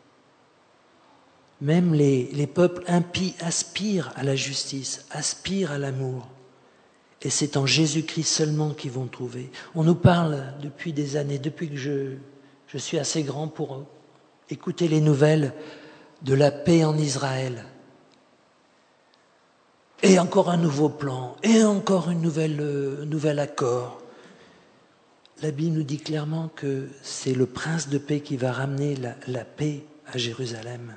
Même les peuples impies aspirent à la justice, aspirent à l'amour. Et c'est en Jésus-Christ seulement qu'ils vont trouver. On nous parle depuis des années, depuis que je suis assez grand pour écouter les nouvelles de la paix en Israël. Et encore un nouveau plan, et encore un nouvel accord. La Bible nous dit clairement que c'est le prince de paix qui va ramener la paix à Jérusalem.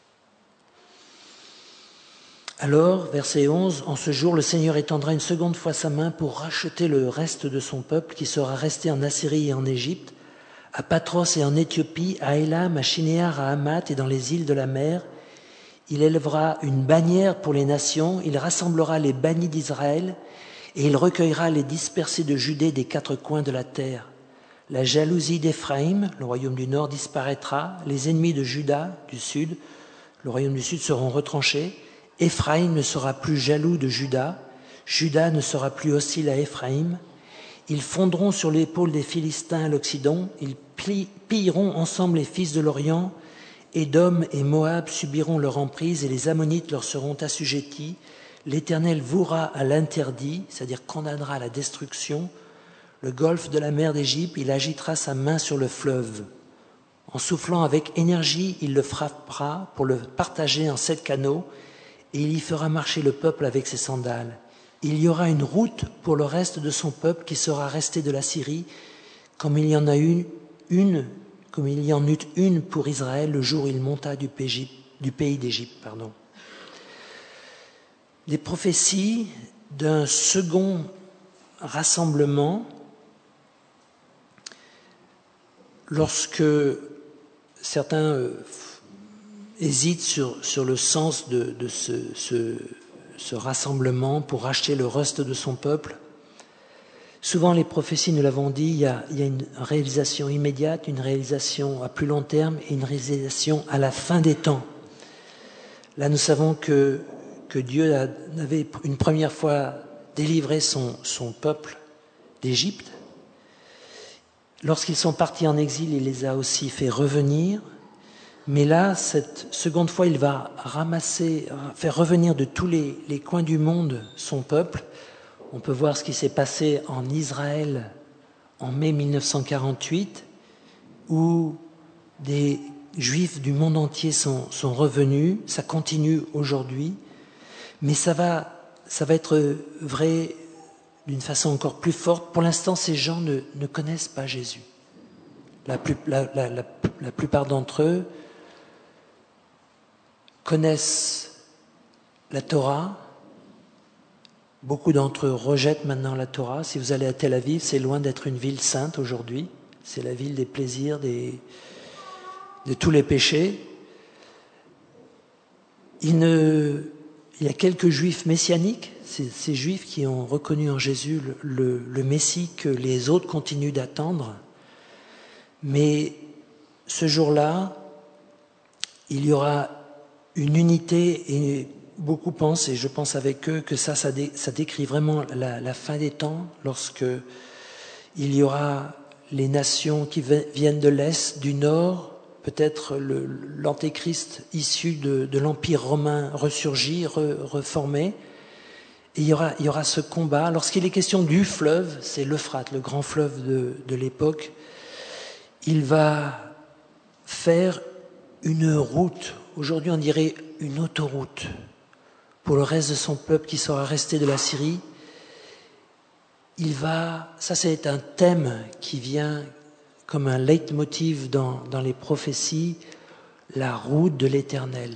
Alors, verset 11, « En ce jour, le Seigneur étendra une seconde fois sa main pour racheter le reste de son peuple qui sera resté en Assyrie et en Égypte, à Patros et en Éthiopie, à Élam, à Shinéar, à Hamath et dans les îles de la mer. Il élèvera une bannière pour les nations, il rassemblera les bannis d'Israël et il recueillera les dispersés de Judée des quatre coins de la terre. La jalousie d'Éphraïm, le royaume du nord, disparaîtra, les ennemis de Juda, du sud, le royaume du sud seront retranchés. Éphraïm ne sera plus jaloux de Juda, Juda ne sera plus hostile à Éphraïm. Ils fondront sur l'épaule des Philistins à l'Occident, ils pilleront ensemble les fils de l'Orient. Édom et Moab subiront leur emprise et les Ammonites leur seront assujettis. L'Éternel vouera à l'interdit, c'est-à-dire condamnera à la destruction, le golfe de la mer d'Égypte, il agitera sa main sur le fleuve. En soufflant avec énergie, il le frappera pour le partager en 7 canaux et il y fera marcher le peuple avec ses sandales. Il y aura une route pour le reste de son peuple qui sera resté de la Syrie, comme il y en eut une pour Israël le jour où il monta du pays d'Égypte. Des prophéties d'un second rassemblement lorsque certains hésitent sur le sens de ce rassemblement pour racheter le reste de son peuple. Souvent, les prophéties, nous l'avons dit, il y a une réalisation immédiate, une réalisation à plus long terme et une réalisation à la fin des temps. Là, nous savons que Dieu avait une première fois délivré son peuple d'Égypte. Lorsqu'ils sont partis en exil, il les a aussi fait revenir. Mais là, cette seconde fois, il va faire revenir de tous les coins du monde son peuple. On peut voir ce qui s'est passé en Israël en mai 1948, où des Juifs du monde entier sont revenus. Ça continue aujourd'hui, mais ça va être vrai d'une façon encore plus forte. Pour l'instant, ces gens ne connaissent pas Jésus. La plupart d'entre eux connaissent la Torah. Beaucoup d'entre eux rejettent maintenant la Torah. Si vous allez à Tel Aviv, c'est loin d'être une ville sainte aujourd'hui. C'est la ville des plaisirs, de tous les péchés. Il y a quelques juifs messianiques, ces juifs qui ont reconnu en Jésus le Messie que les autres continuent d'attendre. Mais ce jour-là, il y aura une unité et beaucoup pensent, et je pense avec eux, que ça décrit vraiment la fin des temps, lorsque il y aura les nations qui viennent de l'Est, du Nord, peut-être l'Antéchrist issu de l'Empire romain ressurgi, reformé. Et il y aura ce combat. Lorsqu'il est question du fleuve, c'est l'Euphrate, le grand fleuve de l'époque, il va faire une route, aujourd'hui on dirait une autoroute, pour le reste de son peuple qui sera resté de la Syrie. Ça c'est un thème qui vient comme un leitmotiv dans les prophéties, la route de l'Éternel.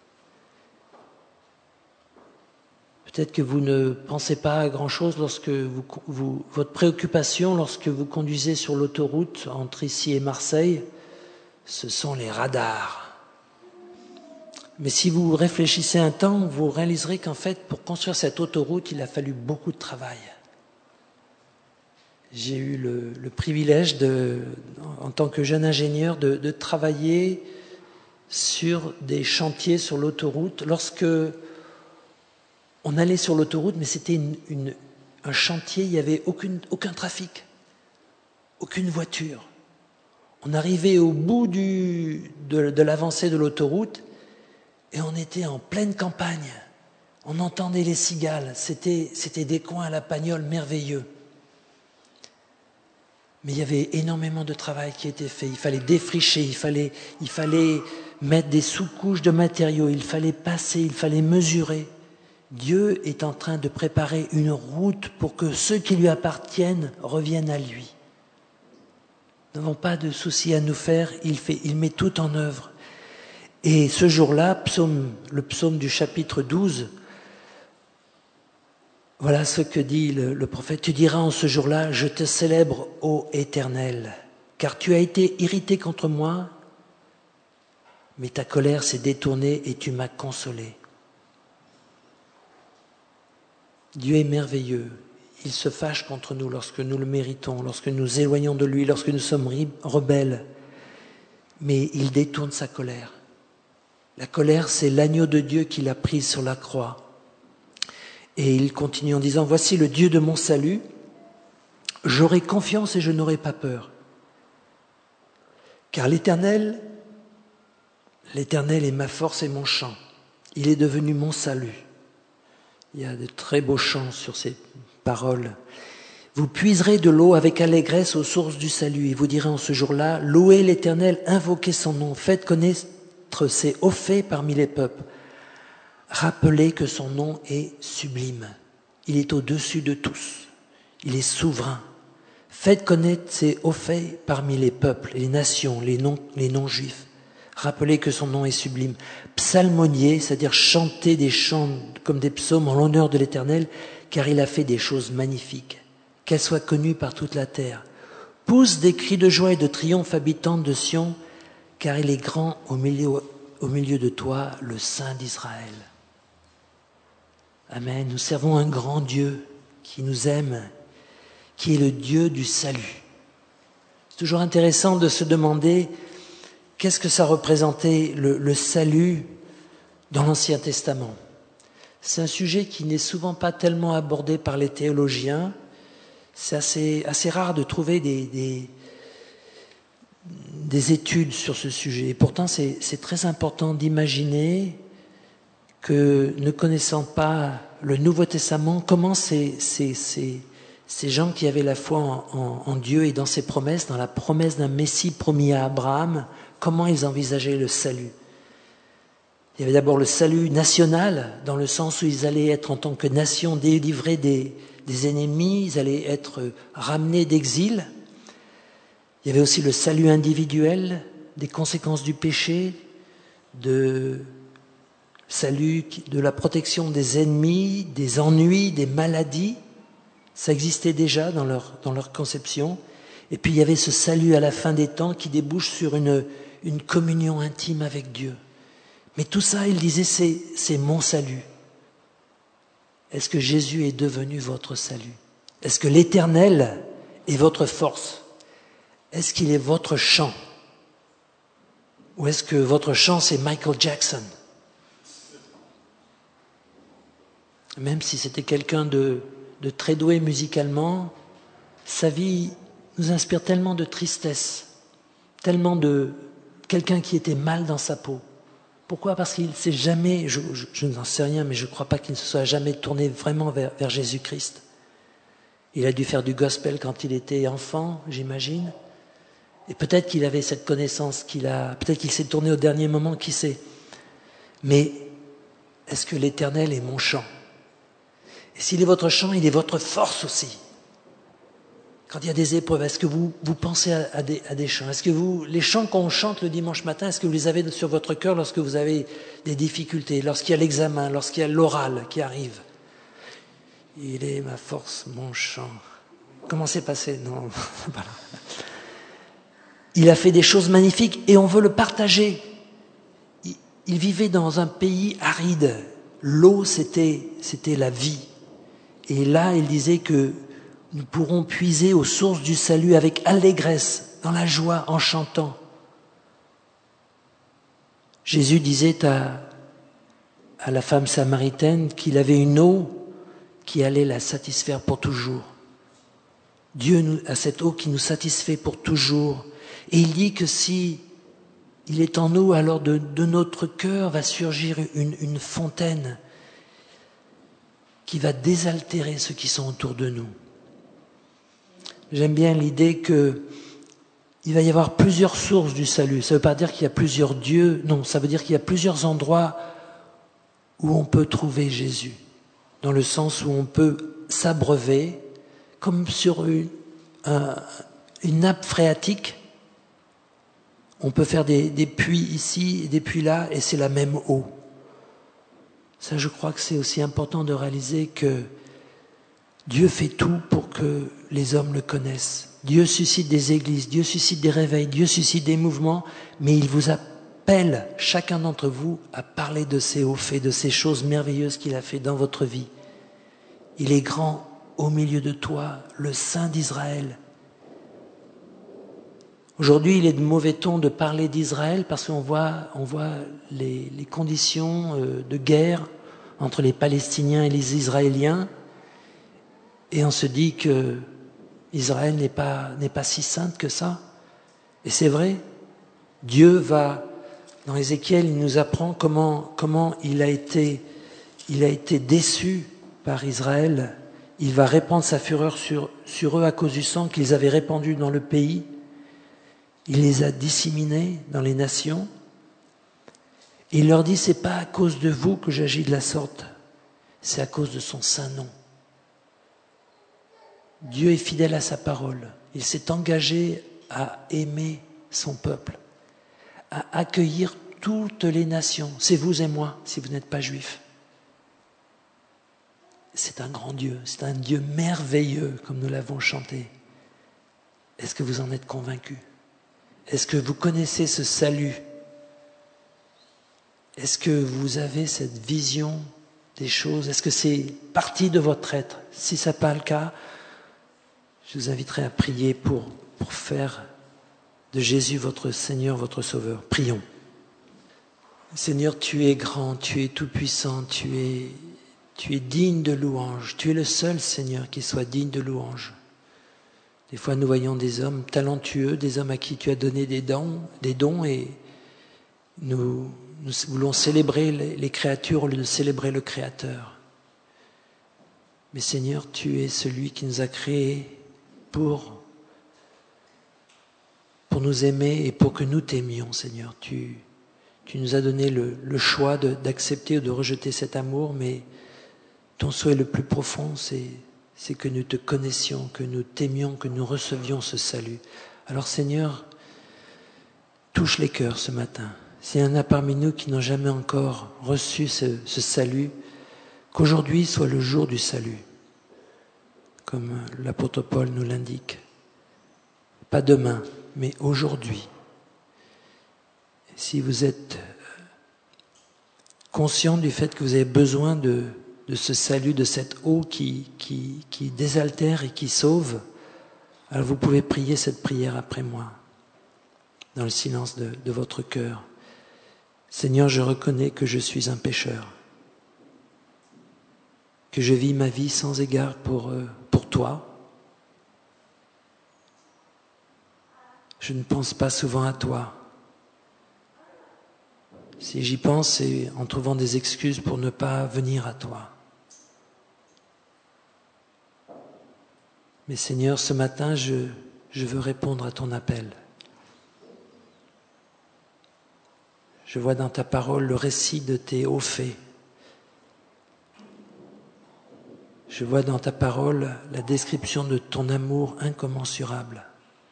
Peut-être que vous ne pensez pas à grand-chose lorsque votre préoccupation lorsque vous conduisez sur l'autoroute entre ici et Marseille, ce sont les radars. Mais si vous réfléchissez un temps, vous réaliserez qu'en fait, pour construire cette autoroute, il a fallu beaucoup de travail. J'ai eu le privilège, en tant que jeune ingénieur, de travailler sur des chantiers sur l'autoroute. Lorsque on allait sur l'autoroute, mais c'était un chantier, il n'y avait aucun trafic, aucune voiture. On arrivait au bout de l'avancée de l'autoroute et on était en pleine campagne. On entendait les cigales, c'était des coins à la Pagnole merveilleux. Mais il y avait énormément de travail qui était fait. Il fallait défricher, il fallait mettre des sous-couches de matériaux, il fallait passer, il fallait mesurer. Dieu est en train de préparer une route pour que ceux qui lui appartiennent reviennent à lui. Nous n'avons pas de soucis à nous faire, il met tout en œuvre. Et ce jour-là, le psaume du chapitre 12, voilà ce que dit le prophète. Tu diras en ce jour-là, je te célèbre, ô Éternel, car tu as été irrité contre moi, mais ta colère s'est détournée et tu m'as consolé. Dieu est merveilleux. Il se fâche contre nous lorsque nous le méritons, lorsque nous nous éloignons de lui, lorsque nous sommes rebelles. Mais il détourne sa colère. La colère, c'est l'agneau de Dieu qu'il a pris sur la croix. Et il continue en disant, voici le Dieu de mon salut, j'aurai confiance et je n'aurai pas peur. Car l'Éternel est ma force et mon chant. Il est devenu mon salut. Il y a de très beaux chants sur ces paroles. Vous puiserez de l'eau avec allégresse aux sources du salut. Et vous direz en ce jour-là, louez l'Éternel, invoquez son nom, faites connaître ses hauts faits parmi les peuples. Rappelez que son nom est sublime. Il est au-dessus de tous. Il est souverain. Faites connaître ses hauts faits parmi les peuples, les nations, les non-juifs. Rappelez que son nom est sublime. Psalmodiez, c'est-à-dire chanter des chants comme des psaumes en l'honneur de l'Éternel, car il a fait des choses magnifiques. Qu'elles soient connues par toute la terre. Pousse des cris de joie et de triomphe, habitants de Sion, car il est grand au milieu de toi, le Saint d'Israël. Amen. Nous servons un grand Dieu qui nous aime, qui est le Dieu du salut. C'est toujours intéressant de se demander qu'est-ce que ça représentait le salut dans l'Ancien Testament. C'est un sujet qui n'est souvent pas tellement abordé par les théologiens. C'est assez rare de trouver des études sur ce sujet. Et pourtant, c'est très important d'imaginer que, ne connaissant pas le Nouveau Testament, comment ces gens qui avaient la foi en Dieu et dans ses promesses, dans la promesse d'un Messie promis à Abraham, comment ils envisageaient le salut. Il y avait d'abord le salut national, dans le sens où ils allaient être en tant que nation délivrés des ennemis, ils allaient être ramenés d'exil. Il y avait aussi le salut individuel, des conséquences du péché, salut de la protection des ennemis, des ennuis, des maladies. Ça existait déjà dans leur conception. Et puis il y avait ce salut à la fin des temps qui débouche sur une communion intime avec Dieu. Mais tout ça, il disait, c'est mon salut. Est-ce que Jésus est devenu votre salut? Est-ce que l'Éternel est votre force? Est-ce qu'il est votre chant? Ou est-ce que votre chant, c'est Michael Jackson? Même si c'était quelqu'un de très doué musicalement, sa vie nous inspire tellement de tristesse, tellement de quelqu'un qui était mal dans sa peau. Pourquoi? Parce qu'il ne s'est jamais, je n'en sais rien, mais je ne crois pas qu'il ne se soit jamais tourné vraiment vers Jésus-Christ. Il a dû faire du gospel quand il était enfant, j'imagine. Et peut-être qu'il avait cette connaissance peut-être qu'il s'est tourné au dernier moment, qui sait. Mais est-ce que l'Éternel est mon chant? Et s'il est votre chant, il est votre force aussi. Quand il y a des épreuves, est-ce que vous pensez à des chants? Est-ce que les chants qu'on chante le dimanche matin, est-ce que vous les avez sur votre cœur lorsque vous avez des difficultés, lorsqu'il y a l'examen, lorsqu'il y a l'oral qui arrive? Il est ma force, mon chant. Comment c'est passé? Non, voilà. Il a fait des choses magnifiques et on veut le partager. Il vivait dans un pays aride. L'eau, c'était la vie. Et là, il disait que nous pourrons puiser aux sources du salut avec allégresse, dans la joie, en chantant. Jésus disait à la femme samaritaine qu'il avait une eau qui allait la satisfaire pour toujours. Dieu a cette eau qui nous satisfait pour toujours. Et il dit que si il est en nous, alors de notre cœur va surgir une fontaine qui va désaltérer ceux qui sont autour de nous. J'aime bien l'idée qu'il va y avoir plusieurs sources du salut. Ça ne veut pas dire qu'il y a plusieurs dieux, non, ça veut dire qu'il y a plusieurs endroits où on peut trouver Jésus, dans le sens où on peut s'abreuver, comme sur une nappe phréatique. On peut faire des puits ici et des puits là, et c'est la même eau. Ça, je crois que c'est aussi important de réaliser que Dieu fait tout pour que les hommes le connaissent. Dieu suscite des églises, Dieu suscite des réveils, Dieu suscite des mouvements, mais il vous appelle, chacun d'entre vous, à parler de ses hauts faits, de ces choses merveilleuses qu'il a fait dans votre vie. Il est grand au milieu de toi, le Saint d'Israël. Aujourd'hui, il est de mauvais ton de parler d'Israël parce qu'on voit les conditions de guerre entre les Palestiniens et les Israéliens, et on se dit que Israël n'est pas si sainte que ça. Et c'est vrai, Dieu va, dans Ézéchiel, il nous apprend comment il a été déçu par Israël. Il va répandre sa fureur sur eux à cause du sang qu'ils avaient répandu dans le pays. Il les a disséminés dans les nations. Et il leur dit, c'est pas à cause de vous que j'agis de la sorte, c'est à cause de son saint nom. Dieu est fidèle à sa parole. Il s'est engagé à aimer son peuple, à accueillir toutes les nations. C'est vous et moi, si vous n'êtes pas juifs. C'est un grand Dieu, c'est un Dieu merveilleux, comme nous l'avons chanté. Est-ce que vous en êtes convaincus ? Est-ce que vous connaissez ce salut ? Est-ce que vous avez cette vision des choses ? Est-ce que c'est partie de votre être ? Si ce n'est pas le cas, je vous inviterai à prier pour faire de Jésus votre Seigneur, votre Sauveur. Prions. Seigneur, tu es grand, tu es tout-puissant, tu es digne de louange. Tu es le seul, Seigneur, qui soit digne de louange. Des fois, nous voyons des hommes talentueux, des hommes à qui tu as donné des dons et nous voulons célébrer les créatures au lieu de célébrer le Créateur. Mais Seigneur, tu es celui qui nous a créés pour nous aimer et pour que nous t'aimions, Seigneur. Tu nous as donné le choix d'accepter ou de rejeter cet amour, mais ton souhait le plus profond, c'est que nous te connaissions, que nous t'aimions, que nous recevions ce salut. Alors Seigneur, touche les cœurs ce matin. S'il y en a parmi nous qui n'ont jamais encore reçu ce salut, qu'aujourd'hui soit le jour du salut, comme l'apôtre Paul nous l'indique. Pas demain, mais aujourd'hui. Si vous êtes conscient du fait que vous avez besoin de ce salut, de cette eau qui désaltère et qui sauve, alors vous pouvez prier cette prière après moi, dans le silence de votre cœur. Seigneur, je reconnais que je suis un pécheur, que je vis ma vie sans égard pour toi. Je ne pense pas souvent à toi. Si j'y pense, c'est en trouvant des excuses pour ne pas venir à toi. Mais Seigneur, ce matin, je veux répondre à ton appel. Je vois dans ta parole le récit de tes hauts faits. Je vois dans ta parole la description de ton amour incommensurable.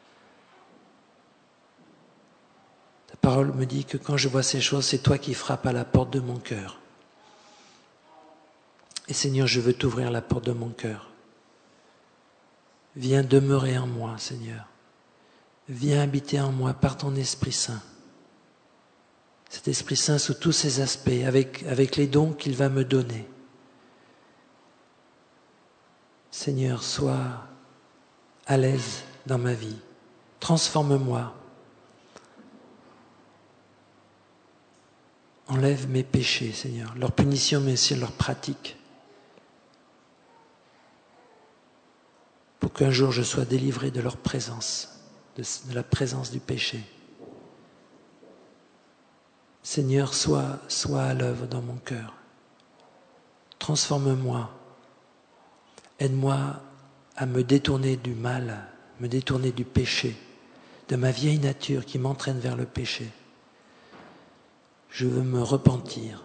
Ta parole me dit que quand je vois ces choses, c'est toi qui frappes à la porte de mon cœur. Et Seigneur, je veux t'ouvrir la porte de mon cœur. Viens demeurer en moi, Seigneur. Viens habiter en moi par ton Esprit Saint. Cet Esprit Saint sous tous ses aspects, avec les dons qu'il va me donner. Seigneur, sois à l'aise dans ma vie. Transforme-moi. Enlève mes péchés, Seigneur, leur punition, mais aussi leur pratique. Pour qu'un jour je sois délivré de leur présence, de la présence du péché. Seigneur, sois à l'œuvre dans mon cœur. Transforme-moi. Aide-moi à me détourner du mal, me détourner du péché, de ma vieille nature qui m'entraîne vers le péché. Je veux me repentir.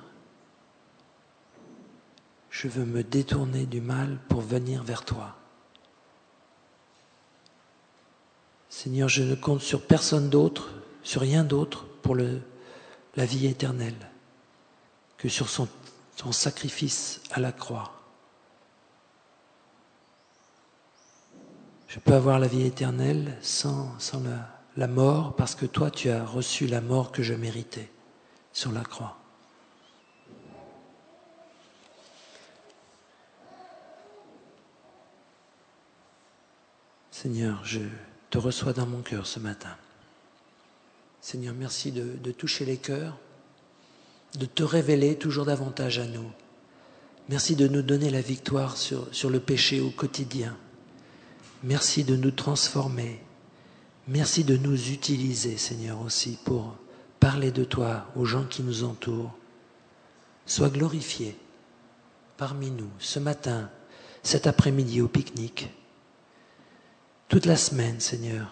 Je veux me détourner du mal pour venir vers toi. Seigneur, je ne compte sur personne d'autre, sur rien d'autre pour la vie éternelle que sur son sacrifice à la croix. Je peux avoir la vie éternelle sans la mort parce que toi, tu as reçu la mort que je méritais sur la croix. Seigneur, je te reçois dans mon cœur ce matin. Seigneur, merci de toucher les cœurs, de te révéler toujours davantage à nous. Merci de nous donner la victoire sur le péché au quotidien. Merci de nous transformer. Merci de nous utiliser, Seigneur, aussi pour parler de toi aux gens qui nous entourent. Sois glorifié parmi nous ce matin, cet après-midi au pique-nique, toute la semaine, Seigneur.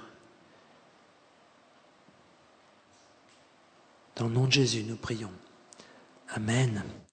Dans le nom de Jésus, nous prions. Amen.